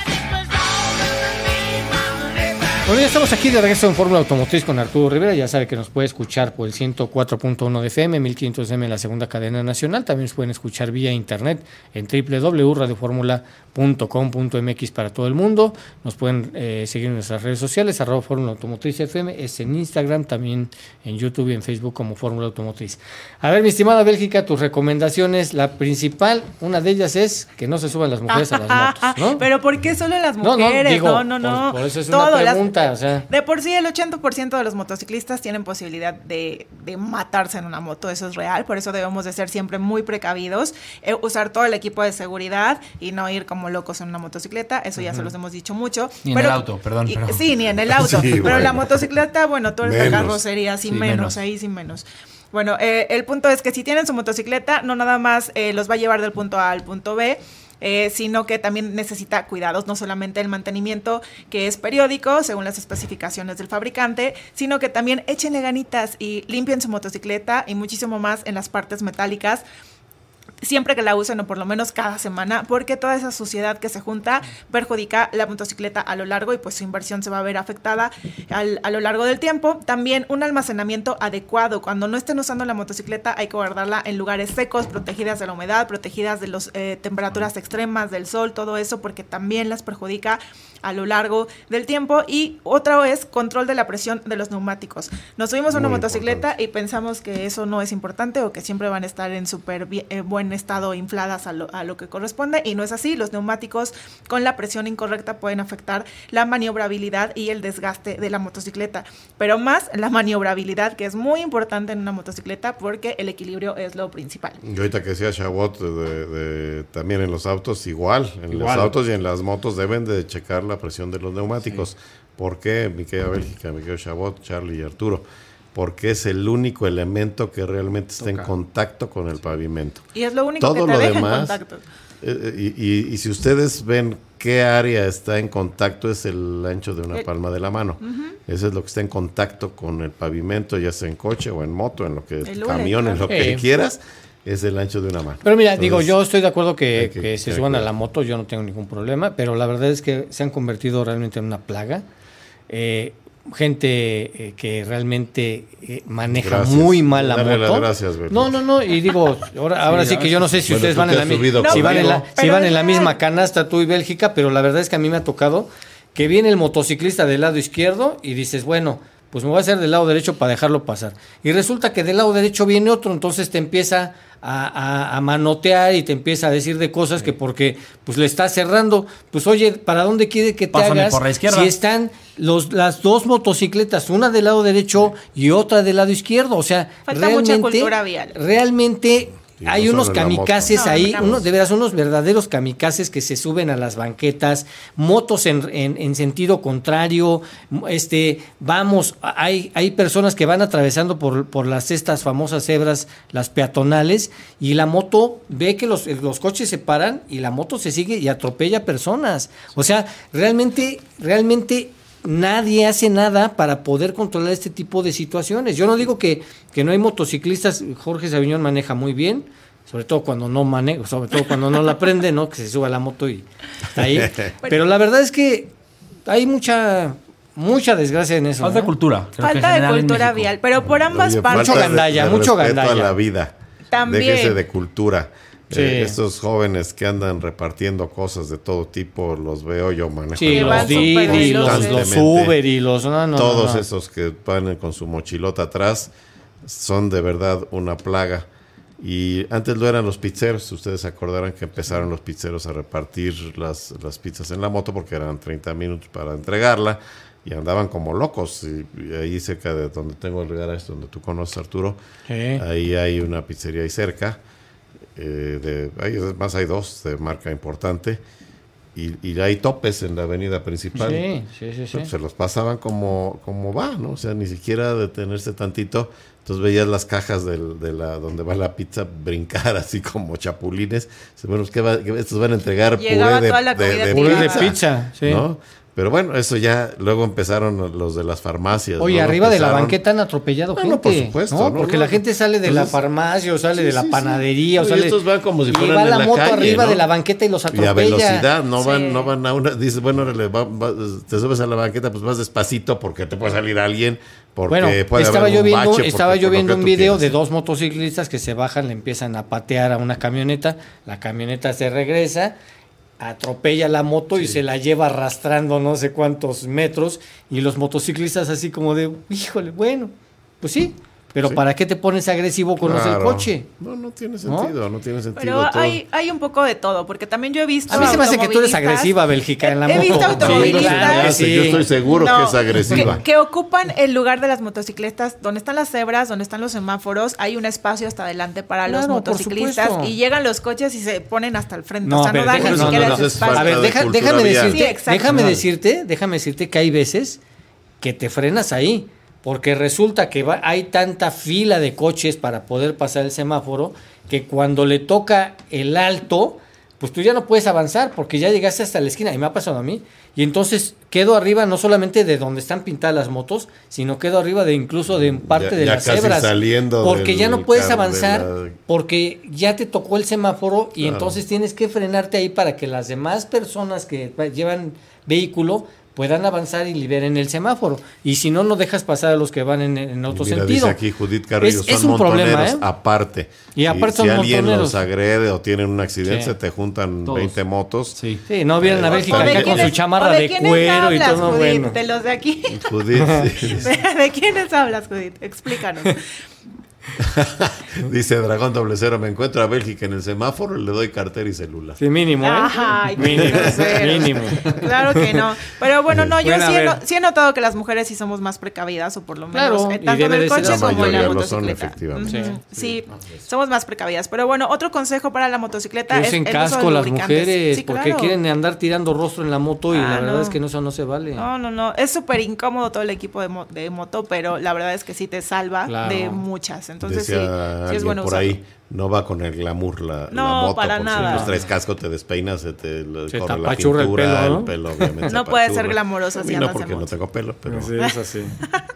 Bueno, ya estamos aquí de regreso en Fórmula Automotriz con Arturo Rivera. Ya sabe que nos puede escuchar por el ciento cuatro punto uno de F M, mil quinientos M en la segunda cadena nacional. También nos pueden escuchar vía internet en doble u doble u doble u punto radio fórmula punto com punto m x para todo el mundo. Nos pueden eh, seguir en nuestras redes sociales, arroba Fórmula Automotriz F M, es en Instagram, también en YouTube y en Facebook como Fórmula Automotriz. A ver, mi estimada Bélgica, tus recomendaciones, la principal, una de ellas es que no se suban las mujeres a las motos, ¿no? Pero ¿por qué solo las No, no, mujeres? digo, No, no, no. por- por eso es Todo, una las- pregunta, o sea. De por sí, el ochenta por ciento de los motociclistas tienen posibilidad de, de matarse en una moto, eso es real, por eso debemos de ser siempre muy precavidos, eh, usar todo el equipo de seguridad y no ir como locos en una motocicleta, eso ya Ujú. se los hemos dicho mucho. Ni en Pero- el auto, perdón, y- perdón. Sí, ni en el auto, Sí, pero bueno. la motocicleta, bueno, tú eres la Menos. carrocería, sin Sí, menos, menos. ahí sin menos. Bueno, eh, el punto es que si tienen su motocicleta, no nada más eh, los va a llevar del punto A al punto B, eh, sino que también necesita cuidados, no solamente el mantenimiento que es periódico, según las especificaciones del fabricante, sino que también échenle ganitas y limpien su motocicleta y muchísimo más en las partes metálicas. Siempre que la usen o por lo menos cada semana, porque toda esa suciedad que se junta perjudica la motocicleta a lo largo y pues su inversión se va a ver afectada al- a lo largo del tiempo. También un almacenamiento adecuado. Cuando no estén usando la motocicleta hay que guardarla en lugares secos, protegidas de la humedad, protegidas de las temperaturas extremas, del sol, todo eso, porque también las perjudica a lo largo del tiempo. Y otro es control de la presión de los neumáticos. Nos subimos a una Muy motocicleta y pensamos que eso no es importante o que siempre van a estar en súper bien- eh, buen estado infladas a lo, a lo que corresponde, y no es así. Los neumáticos con la presión incorrecta pueden afectar la maniobrabilidad y el desgaste de la motocicleta, pero más la maniobrabilidad, que es muy importante en una motocicleta porque el equilibrio es lo principal. Y ahorita que decía Chabot, de, de- también en los autos igual, en Igual. los autos y en las motos deben de checar la presión de los neumáticos. ¿Por qué, mi querida Bélgica, mi querido Chabot, Charlie y Arturo? Porque es el único elemento que realmente está en contacto con el pavimento. Y es lo único Todo que te lo deja en demás, contacto. eh, y, y- y si ustedes ven qué área está en contacto, es el ancho de una El- palma de la mano. Ujú. Eso es lo que está en contacto con el pavimento, ya sea en coche o en moto, en lo que El hule, camión, en lo claro. que Sí. quieras, es el ancho de una mano. Pero mira, Entonces, digo, yo estoy de acuerdo que, hay que- que se hay suban que- a la moto, yo no tengo ningún problema, pero la verdad es que se han convertido realmente en una plaga. Eh, gente eh, que realmente eh, maneja Gracias. muy mal la Dale las moto. gracias, Berlín. no, no, no, y digo, ahora, ahora sí que yo no sé si Bueno, ustedes tú van que en la has mi- subido si van en la, conmigo. si van en la misma canasta tú y Bélgica, pero la verdad es que a mí me ha tocado que viene el motociclista del lado izquierdo y dices, bueno, pues me voy a hacer del lado derecho para dejarlo pasar. Y resulta que del lado derecho viene otro, entonces te empieza a, a- a manotear y te empieza a decir de cosas que porque pues le está cerrando. Pues oye, ¿para dónde quiere que te Pásame hagas? por la izquierda. Si están los, las dos motocicletas, una del lado derecho y otra del lado izquierdo. O sea, Falta mucha realmente, cultura vial. realmente Sí, hay no unos solo en la moto. kamikazes No, ahí, digamos. unos, de veras, unos verdaderos kamikazes que se suben a las banquetas, motos en, en- en sentido contrario, m- este, vamos, hay, hay personas que van atravesando por, por las estas famosas cebras, las peatonales, y la moto ve que los, los coches se paran y la moto se sigue y atropella personas. O sea, realmente, realmente nadie hace nada para poder controlar este tipo de situaciones. Yo no digo que, que no hay motociclistas. Jorge Sabiñón maneja muy bien, sobre todo cuando no maneja, sobre todo cuando no la prende, ¿no? Que se sube a la moto y está ahí. Pero la verdad es que hay mucha mucha desgracia en eso. Falta ¿no? cultura. creo que en Falta de general en cultura México. vial, pero por ambas Oye, partes. Mucho falta de- gandalla, de mucho respeto gandalla. a la vida. También. Déjese de cultura. Sí. Eh, estos jóvenes que andan repartiendo cosas de todo tipo, los veo yo manejando. Sí, van los súper Didi, los, veloces. los Uber y los... No, no, Todos no, no. esos que van con su mochilota atrás son de verdad una plaga. Y antes lo eran los pizzeros. Ustedes se acordarán que empezaron los pizzeros a repartir las, las pizzas en la moto porque eran treinta minutos para entregarla y andaban como locos. Y, y ahí cerca de donde tengo el garage, donde tú conoces, Arturo, Sí. ahí hay una pizzería ahí cerca. Eh, de, hay, más hay dos de marca importante. Y, y hay topes en la avenida principal. Sí, sí, sí, sí. Pues se los pasaban como, como va, ¿no? O sea, ni siquiera detenerse tantito. Entonces veías las cajas del, de la donde va la pizza brincar así como chapulines. Bueno, ¿qué va, qué, estos van a entregar Llegaba puré de, toda la de, de, de puré pizza, de pizza, sí. ¿no? Pero bueno, eso ya luego empezaron los de las farmacias. Oye, ¿no? arriba Empezaron... de la banqueta han atropellado no, gente. No, por supuesto. ¿no? ¿no? Porque no, la gente sale de entonces, la farmacia o sale sí, de la sí, panadería sí. o sale... Y estos van como si y fueran va en la, la moto calle, arriba ¿no? de la banqueta y los atropella. Y a velocidad, no van, Sí. no van a una... Dices, bueno, órale, va, va, te subes a la banqueta, pues vas despacito porque te puede salir alguien, porque Bueno, puede estaba haber yo un viendo, bache, estaba porque yo por lo viendo que un tú video de quieras. dos motociclistas que se bajan, le empiezan a patear a una camioneta, la camioneta se regresa, atropella la moto y se la lleva arrastrando no sé cuántos metros y los motociclistas así como de, híjole, bueno, pues sí, pero Sí. ¿para qué te pones agresivo con los del Claro. coche? No, no tiene ¿No? sentido, no, tiene sentido. Pero todo. hay, hay un poco de todo, porque también yo he visto A mí se me hace que tú eres automovilistas- agresiva, Bélgica, en la He moto. visto Sí, automovilistas- claro que sí. Yo estoy seguro No, que es agresiva. Que, que ocupan el lugar de las motocicletas, donde están las cebras, donde están los semáforos, hay un espacio hasta adelante para los Claro, por motociclistas supuesto. y llegan los coches y se ponen hasta el frente. No, o sea, no pero dan deja- ni no, siquiera no, ese no, es espacio. falta A ver, de deja- cultura déjame vial. decirte, Sí, exacto. déjame No. decirte, déjame decirte que hay veces que te frenas ahí, porque resulta que va, hay tanta fila de coches para poder pasar el semáforo que cuando le toca el alto, pues tú ya no puedes avanzar porque ya llegaste hasta la esquina y me ha pasado a mí. Y entonces quedo arriba no solamente de donde están pintadas las motos, sino quedo arriba de incluso de parte Ya- de ya las casi cebras. saliendo Porque del ya no puedes carro de avanzar la- porque ya te tocó el semáforo y Claro. entonces tienes que frenarte ahí para que las demás personas que va- llevan vehículo puedan avanzar y liberen el semáforo. Y si no, no dejas pasar a los que van en, en otro Mira, sentido. dice aquí Judith Carrillo, Es- son es un montoneros problema, ¿eh? aparte. Y aparte si son alguien montoneros. los agrede o tienen un accidente, Sí. se te juntan Todos. veinte motos. Sí. Sí, no vienen a O- Bélgica o de acá con su quiénes- chamarra o de, quiénes cuero y hablas, todo Judith? bueno. De los de aquí. Judith, sí, sí. ¿De quiénes hablas, Judith? Explícanos. Dice Dragón Doble Cero, me encuentro a Bélgica en el semáforo, le doy cartera y celular. Sí, mínimo, ¿eh? Ay, qué mínimo, grosero. mínimo. Claro que no. Pero bueno, no, yo Bueno, a sí he, ver. no- sí he notado que las mujeres sí somos más precavidas, o por lo menos Claro, eh, y tanto en debe el de ser coche la como en la mayoría lo son, motocicleta. efectivamente. Ujú. Sí, somos más precavidas. Pero bueno, otro consejo para la motocicleta Que es usen el uso de casco las lubricantes. mujeres, Sí, porque claro. quieren andar tirando rostro en la moto y Ah, la verdad no. es que no, eso no se vale. No, no, no. Es súper incómodo todo el equipo de, mo- de moto, pero la verdad es que sí te salva Claro. de muchas. Entonces Decía sí, sí es alguien bueno por usarlo. ahí, no va con el glamour la, No, la moto, para porque nada. si pues traes casco, te despeinas, se te le Se corre te la apachurra el pintura, pelo, ¿no? el pelo obviamente se No puede ser apachurra. glamoroso A si mí no, andas en porque no moto. tengo pelo, pero... Sí, es así.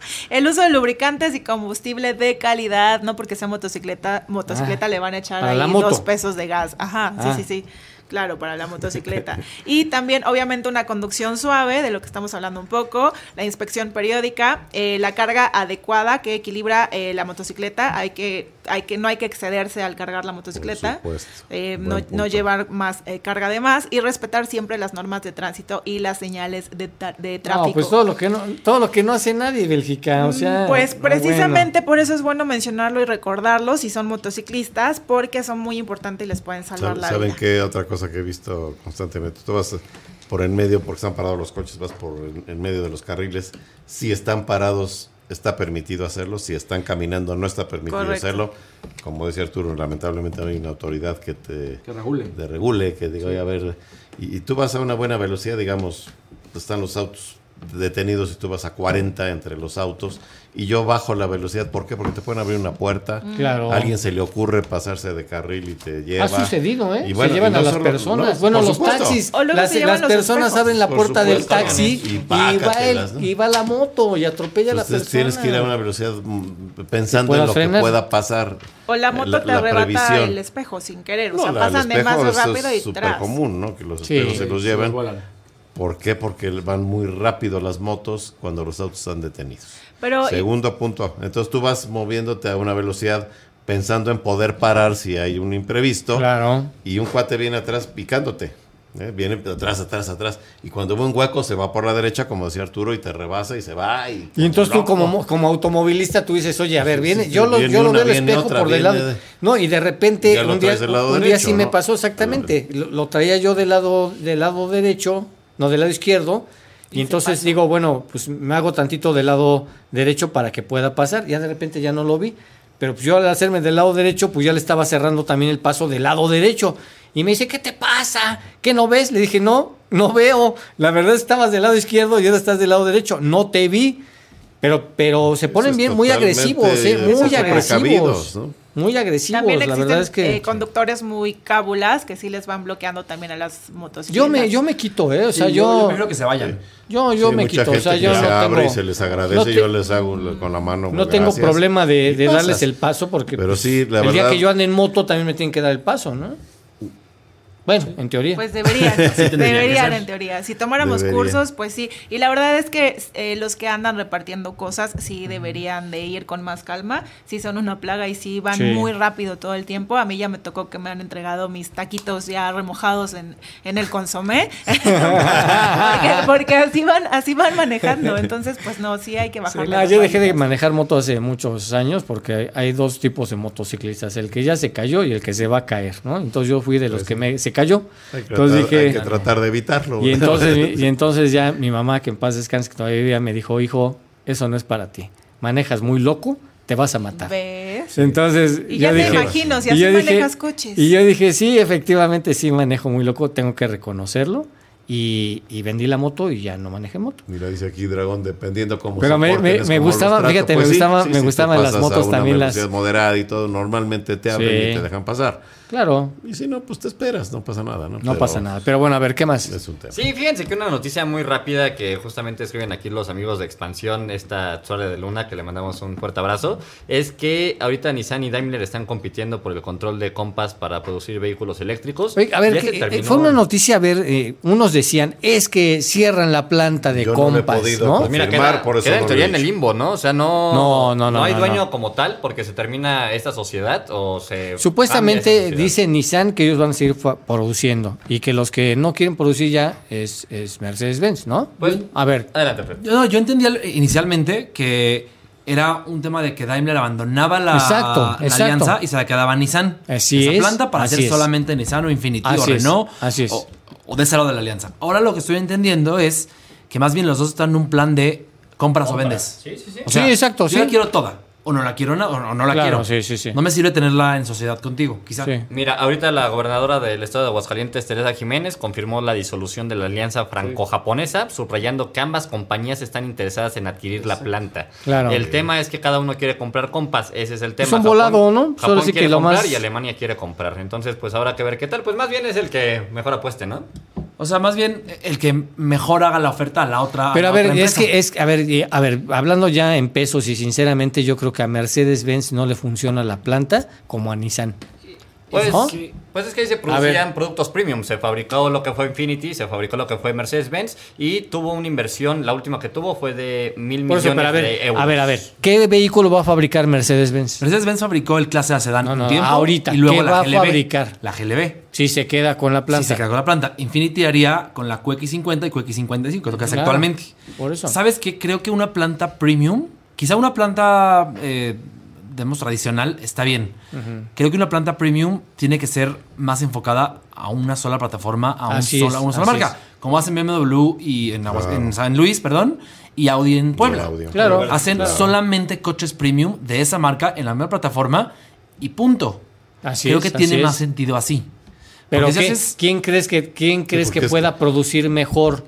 El uso de lubricantes y combustible de calidad, no porque sea motocicleta, motocicleta Ah, le van a echar para ahí la moto. dos pesos de gas. Ajá, Ah. sí, sí, sí. Claro, para la motocicleta. Y también, obviamente, una conducción suave, de lo que estamos hablando un poco, la inspección periódica, eh, la carga adecuada que equilibra eh, la motocicleta. Hay que, hay que, no hay que excederse al cargar la motocicleta. Por supuesto. Eh, Buen no, punto. no llevar más eh, carga de más y respetar siempre las normas de tránsito y las señales de, ta- de tráfico. No, pues todo lo que no, todo lo que no hace nadie, Bélgica, o sea. Pues ah, precisamente por eso es bueno mencionarlo y recordarlo si son motociclistas, porque son muy importantes y les pueden salvar ¿Saben, la ¿saben vida. qué otra cosa que he visto constantemente? Tú vas por en medio, porque están parados los coches, vas por en, en medio de los carriles. Si están parados, está permitido hacerlo. Si están caminando, no está permitido Correcto. hacerlo. Como decía Arturo, lamentablemente no hay una autoridad que te Que regule. de regule, que diga, oye, a ver, y, y tú vas a una buena velocidad, digamos, están los autos detenidos y tú vas a cuarenta entre los autos y yo bajo la velocidad. ¿Por qué? Porque te pueden abrir una puerta. Claro. A alguien se le ocurre pasarse de carril y te lleva. Ha sucedido, ¿eh? Y bueno, se llevan y no a las solo- personas. no, bueno, por los supuesto. taxis. O luego Las, se llevan las los personas espejos. abren la Por puerta del supuesto. taxi Y y, va, pácatelas, el, ¿no? y va la moto y atropella a la Entonces persona. tienes que ir a una velocidad mm, pensando ¿Puedas en lo frenar? que pueda pasar. O la moto eh, te arrebata previsión. el espejo sin querer, o No, sea, la- el pasan de espejo, más eso rápido es y súper tras. común, ¿no? Que los Sí, espejos se los llevan. vuelan. ¿Por qué? Porque van muy rápido las motos cuando los autos están detenidos. Pero Segundo punto. Entonces tú vas moviéndote a una velocidad pensando en poder parar si hay un imprevisto. Claro. Y un cuate viene atrás picándote. ¿eh? Viene atrás, atrás, atrás. Y cuando ve un hueco se va por la derecha, como decía Arturo, y te rebasa y se va. Y, Y entonces tú loco. como, mo- como automovilista tú dices, oye, a ver, viene, Sí, sí, yo lo, viene yo lo una, veo el viene espejo otra, por del viene lado. de- No, y de repente Ya lo un día, traes del lado un día derecho, sí me ¿no? pasó exactamente. Lo, lo traía yo del lado, del lado derecho, no del lado izquierdo. Y, entonces digo, bueno, pues me hago tantito del lado derecho para que pueda pasar. Ya de repente ya no lo vi. pero pues yo al hacerme del lado derecho, pues ya le estaba cerrando también el paso del lado derecho. Y me dice, ¿qué te pasa? ¿Qué no ves? Le dije, no, no veo. La verdad estabas del lado izquierdo y ahora estás del lado derecho. No te vi. Pero, pero se ponen Eso bien, es muy agresivos, ¿eh? Muy son agresivos. precavidos, ¿no? Muy agresivos, También la existen verdad es que... eh, conductores muy cábulas que sí les van bloqueando también a las motocicletas. Yo me, yo me quito, ¿eh? O sea, Sí, yo... yo, yo prefiero que se vayan. Yo, yo Sí, me mucha quito, o gente sea, que yo se no abre tengo... y se les agradece, no te- yo les hago con la mano. No tengo gracias. problema de, de Y darles pasas. el paso porque Pero pues, sí, la el día verdad- que yo ande en moto también me tienen que dar el paso, ¿no? Bueno, en teoría. Pues deberían, tendría que deberían ser. en teoría. Si tomáramos Debería. cursos, pues sí. Y la verdad es que eh, los que andan repartiendo cosas sí deberían de ir con más calma. Sí son una plaga y sí van Sí. muy rápido todo el tiempo. A mí ya me tocó que me han entregado mis taquitos ya remojados en, en el consomé. porque, porque así van así van manejando. Entonces, pues no, sí hay que Sí, bajar. no, yo dejé de manejar moto hace muchos años porque hay, hay dos tipos de motociclistas, el que ya se cayó y el que se va a caer, ¿no? Entonces yo fui de los que me, se cayó. Hay que, Entonces tratar, dije, hay que tratar de evitarlo. y entonces, y entonces ya mi mamá, que en paz descanse, que todavía vivía, me dijo, hijo, eso no es para ti. Manejas muy loco, te vas a matar. ¿Ves? Entonces, Y yo ya te dije, imagino, si y así yo dije- manejas coches. Y yo dije, sí, efectivamente, sí manejo muy loco, tengo que reconocerlo. Y, y vendí la moto y ya no manejé moto. Mira, dice aquí Dragón, dependiendo cómo Pero se me- porten, me- es me como gustaba, los trato. fíjate, me Pues sí, gustaba- sí, me si gustaban te las pasas motos a una también, las- velocidad moderada y todo, normalmente te abren Sí. y te dejan pasar. Claro, Y si no, pues te esperas, no pasa nada, ¿no? no Pero pasa nada. Pero bueno, a ver, ¿qué más? Es un tema. Sí, fíjense que una noticia muy rápida que justamente escriben aquí los amigos de Expansión, esta Suárez de Luna, que le mandamos un fuerte abrazo, es que ahorita Nissan y Daimler están compitiendo por el control de Compass para producir vehículos eléctricos. Oye, a ver, Ya se que, eh, terminó- fue una noticia, a ver, eh, unos decían, es que cierran la planta de Yo no me he Compass, podido ¿no? confirmar. Mira, Firmar, queda, por eso queda no en lo teoría he en el dicho. limbo, ¿no? O sea, no, No, no, no, hay no, dueño no. como tal porque se termina esta sociedad o se... Supuestamente cambia esa sociedad. dice Nissan que ellos van a seguir fa- produciendo y que los que no quieren producir ya es, es Mercedes-Benz, ¿no? Pues, A ver, adelante, Fred. Yo, no, yo entendía inicialmente que era un tema de que Daimler abandonaba la, Exacto, la exacto. alianza y se la quedaba a Nissan. Así esa es, planta para así hacer es. solamente Nissan o Infiniti Así o es, Renault así es. O, o de ese lado de la alianza. Ahora lo que estoy entendiendo es que más bien los dos están en un plan de compras o vendes. Sí, sí, sí. O Sí, exacto, yo sí. la quiero toda. O no la quiero na- o no, no la Claro, quiero. sí, sí, sí. No me sirve tenerla en sociedad contigo, quizá. sí. Mira, ahorita la gobernadora del estado de Aguascalientes, Teresa Jiménez, confirmó la disolución de la alianza franco-japonesa, subrayando que ambas compañías están interesadas en adquirir la planta. Claro. El tema es que cada uno quiere comprar Compass, ese es el tema. Es un volado, ¿no? Japón Solo sí quiere que lo comprar más- y Alemania quiere comprar. Entonces, pues habrá que ver qué tal. Pues más bien es el que mejor apueste, ¿no? O sea, más bien el que mejor haga la oferta a la otra. Pero a la ver, otra es empresa. que, es, a ver, y- a ver, hablando ya en pesos y sinceramente yo creo que a Mercedes-Benz no le funciona la planta como a Nissan. Pues, ¿No? sí. Pues es que ahí se A producían ver. productos premium. Se fabricó lo que fue Infiniti, se fabricó lo que fue Mercedes-Benz y tuvo una inversión, la última que tuvo fue de mil Por millones eso, pero a de ver, euros. a ver, a ver, ¿qué vehículo va a fabricar Mercedes-Benz? Mercedes-Benz fabricó el clase A sedán No, no, un tiempo. ahorita, y luego ¿qué la va a G L B. fabricar? La G L B. Si se queda con la planta. Sí, se queda con la planta. Infiniti haría con la Q X cincuenta y Q X cincuenta y cinco, lo que hace Claro, actualmente. por eso. ¿Sabes qué? Creo que una planta premium, quizá una planta, eh, digamos, tradicional, está bien. Creo que una planta premium tiene que ser más enfocada a una sola plataforma, a, un Así sola, es, a una sola así marca. es. Como hacen B M W y en, Aguas- Claro. en San Luis, perdón, y Audi en Puebla. Audi en Claro. Puebla. Hacen Claro. solamente coches premium de esa marca en la misma plataforma y punto. Así Creo es, que así tiene es. más sentido así. Pero Porque si ¿qué- haces- ¿quién crees que quién crees porque que es- pueda producir mejor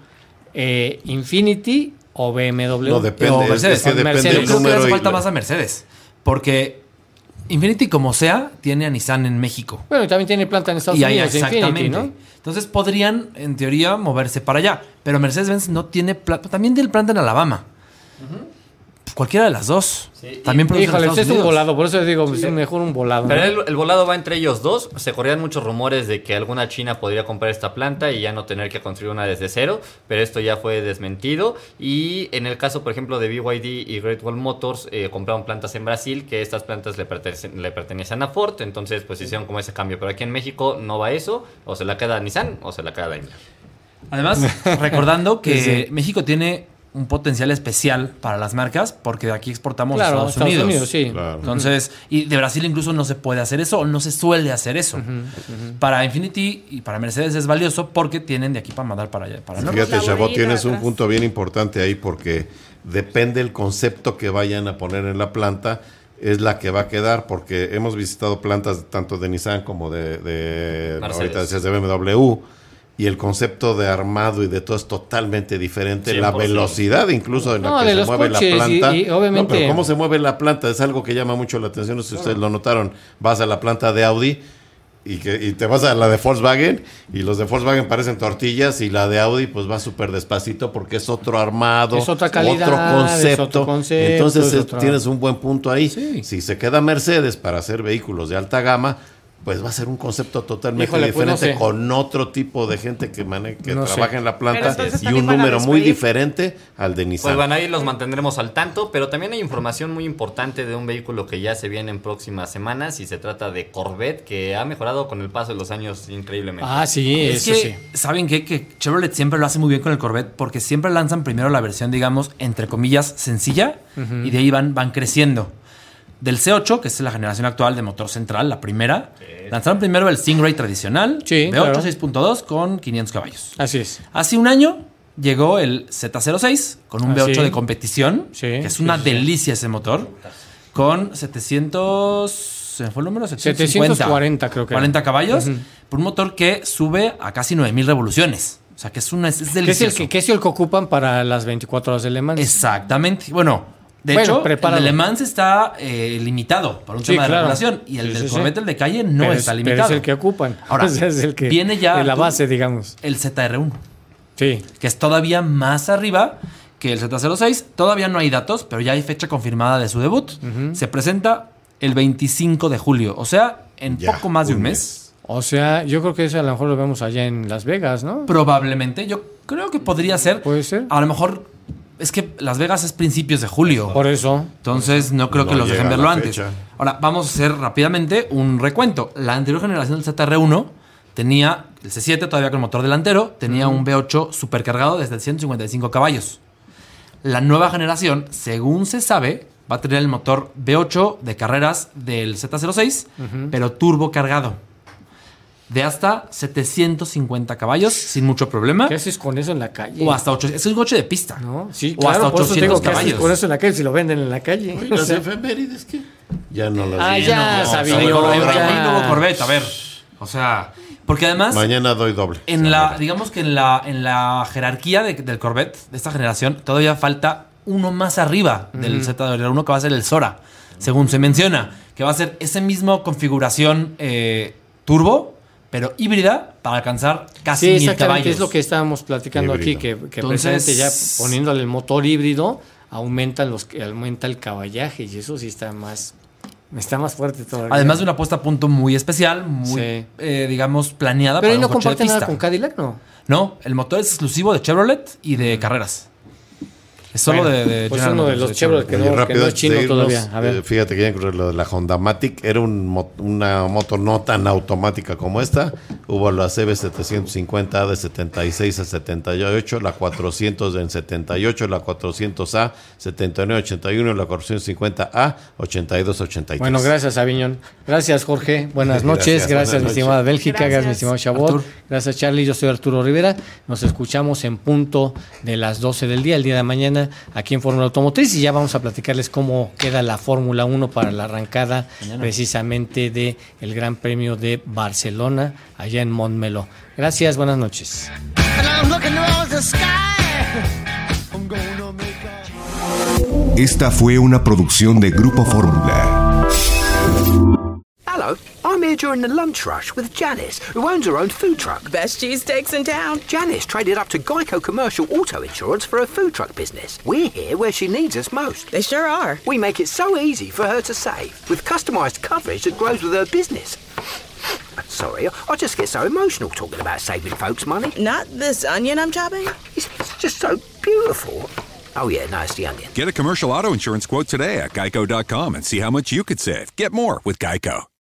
eh, Infiniti o B M W? No, depende. O es- Mercedes. Es que depende Mercedes. Yo del creo que le número. hace y falta la- más a Mercedes. Porque Infiniti, como sea, tiene a Nissan en México. Bueno, y también tiene planta en Estados Y ahí Unidos, exactamente. Infiniti, ¿no? Entonces podrían, en teoría, moverse para allá. Pero Mercedes-Benz no tiene planta. También tiene planta en Alabama. Cualquiera de las dos. Sí, También produce en Híjole, Estados este es un Unidos. volado, por eso digo, es mejor un volado. Pero ¿no? el, el volado va entre ellos dos. Se corrían muchos rumores de que alguna China podría comprar esta planta y ya no tener que construir una desde cero, pero esto ya fue desmentido. Y en el caso, por ejemplo, de B Y D y Great Wall Motors, eh, compraron plantas en Brasil, que estas plantas le, pertenecen, le pertenecían a Ford, entonces pues hicieron como ese cambio. Pero aquí en México no va eso, o se la queda Nissan o se la queda Daimler. Además, recordando que Sí. México tiene un potencial especial para las marcas porque de aquí exportamos Claro, a Estados, Estados Unidos. Unidos, sí. Claro. Entonces, y de Brasil incluso no se puede hacer eso o no se suele hacer eso. Para Infiniti y para Mercedes es valioso porque tienen de aquí para mandar para allá. Para el norte. Fíjate, La Chabot, bolita tienes un atrás. punto bien importante ahí porque depende el concepto que vayan a poner en la planta. es la que va a quedar, porque hemos visitado plantas tanto de Nissan como de, de ahorita decías de B M W, y el concepto de armado y de todo es totalmente diferente. cien por ciento. La velocidad incluso en la no, que se mueve la planta. Y, y obviamente... No, pero cómo se mueve la planta es algo que llama mucho la atención. No sé si ustedes lo notaron. Vas a la planta de Audi y, que, y te vas a la de Volkswagen y los de Volkswagen parecen tortillas y la de Audi pues va súper despacito porque es otro armado, es otra calidad, otro concepto. Es otro concepto Entonces es otra... tienes un buen punto ahí. Sí. Si se queda Mercedes para hacer vehículos de alta gama, pues va a ser un concepto totalmente Híjole, diferente, pues no sé. con otro tipo de gente que, mane que no trabaja sé. en la planta y un van a número muy despedir. diferente al de Nissan. Pues bueno, ahí los mantendremos al tanto, pero también hay información muy importante de un vehículo que ya se viene en próximas semanas y se trata de Corvette, que ha mejorado con el paso de los años increíblemente. Ah, sí, Es eso que, sí. ¿saben qué? Que Chevrolet siempre lo hace muy bien con el Corvette porque siempre lanzan primero la versión, digamos, entre comillas, sencilla uh-huh. y de ahí van, van creciendo. Del C ocho, que es la generación actual de motor central, la primera, sí. lanzaron primero el Stingray tradicional, sí, V ocho claro. seis punto dos con quinientos caballos. Así es. Hace un año llegó el Z cero seis con un ah, V ocho sí. de competición, sí, que es una sí, sí. delicia ese motor, con setecientos... ¿Se me fue el número? setecientos cuarenta creo que cuarenta caballos, uh-huh. por un motor que sube a casi nueve mil revoluciones. O sea, que es, una, es, es delicioso. ¿Qué es, el que, ¿Qué es el que ocupan para las veinticuatro horas de Le Mans? Exactamente. Bueno... De bueno, hecho, prepáralo. el de Le Mans está eh, limitado por un sí, tema de claro. regulación y el sí, del sí, Corvette, sí. el de calle, no pero está es, limitado. Pero es el que ocupan. Ahora, o sea, es el que viene ya de la base, digamos. El Z R uno. Sí. Que es todavía más arriba que el Z cero seis. Todavía no hay datos, pero ya hay fecha confirmada de su debut. Uh-huh. Se presenta el veinticinco de julio, o sea, en ya, poco más de un mes. mes. O sea, yo creo que eso a lo mejor lo vemos allá en Las Vegas, ¿no? Probablemente. Yo creo que podría ser. Puede ser. A lo mejor... Es que Las Vegas es principios de julio. Por eso. Entonces no creo no que los dejen verlo antes. Fecha. Ahora, vamos a hacer rápidamente un recuento. La anterior generación del Z R uno tenía el C siete todavía con motor delantero, tenía uh-huh. un V ocho supercargado desde ciento cincuenta y cinco caballos. La nueva generación, según se sabe, va a tener el motor V ocho de carreras del Z cero seis, uh-huh. pero turbo cargado. De hasta setecientos cincuenta caballos, sin mucho problema. ¿Qué haces con eso en la calle? O hasta ochocientos. Es un coche de pista. ¿No? Sí, o claro, hasta por eso ochocientos digo, ¿qué haces caballos. con eso en la calle si lo venden en la calle? Oye, las efemérides, ¿qué? Ya no las Ah, vi. ya, no, sabía. no, no, ya. hay un nuevo Corvette, a ver. O sea, porque además... Mañana doy doble. En la, digamos que en la, en la jerarquía de, del Corvette de esta generación, todavía falta uno más arriba del uh-huh. Z R uno, que va a ser el Sora. Según se menciona, que va a ser esa misma configuración eh, turbo, pero híbrida, para alcanzar casi sí, mil exactamente, caballos. es lo que estábamos platicando Híbrido. aquí, que, que Entonces, precisamente ya poniéndole el motor híbrido, aumentan los, aumenta el caballaje, y eso sí está más, está más fuerte todavía. Además de una puesta a punto muy especial, muy, sí. eh, digamos, planeada pero para ahí no un coche de comparte nada pista. con Cadillac, ¿no? No, el motor es exclusivo de Chevrolet y de carreras. Es solo bueno, de, de pues General uno de Motors, los Chevrolet que, Oye, no, rápido, que no es chino de irnos, todavía. A ver. eh, fíjate que ya encontré lo de la Honda Matic. Era un mo- una moto no tan automática como esta. Hubo la C B setecientos cincuenta A de setenta y seis a setenta y ocho, la cuatrocientos en setenta y ocho, la cuatrocientos A setenta y nueve a ochenta y uno, la cuatrocientos cincuenta A ochenta y dos a ochenta y tres. Bueno, gracias, Aviñón. Gracias, Jorge. Buenas noches. Gracias, Gracias, buenas mi estimada Bélgica. Gracias. Gracias, mi estimado Chabot. Artur. Gracias, Charlie. Yo soy Arturo Rivera. Nos escuchamos en punto de las doce del día, el día de mañana, aquí en Fórmula Automotriz. Y ya vamos a platicarles cómo queda la Fórmula uno para la arrancada mañana, precisamente de el Gran Premio de Barcelona, allá en Montmeló. Gracias, buenas noches. Esta fue una producción de Grupo Fórmula. Hello, I'm here during the lunch rush with Janice, who owns her own food truck. Best cheesesteaks in town. Janice traded up to Geico Commercial Auto Insurance for her food truck business. We're here where she needs us most. They sure are. We make it so easy for her to save, with customized coverage that grows with her business. Sorry, I just get so emotional talking about saving folks money. Not this onion I'm chopping? It's, it's just so beautiful. Oh yeah, no, it's the onion. Get a commercial auto insurance quote today at geico dot com and see how much you could save. Get more with Geico.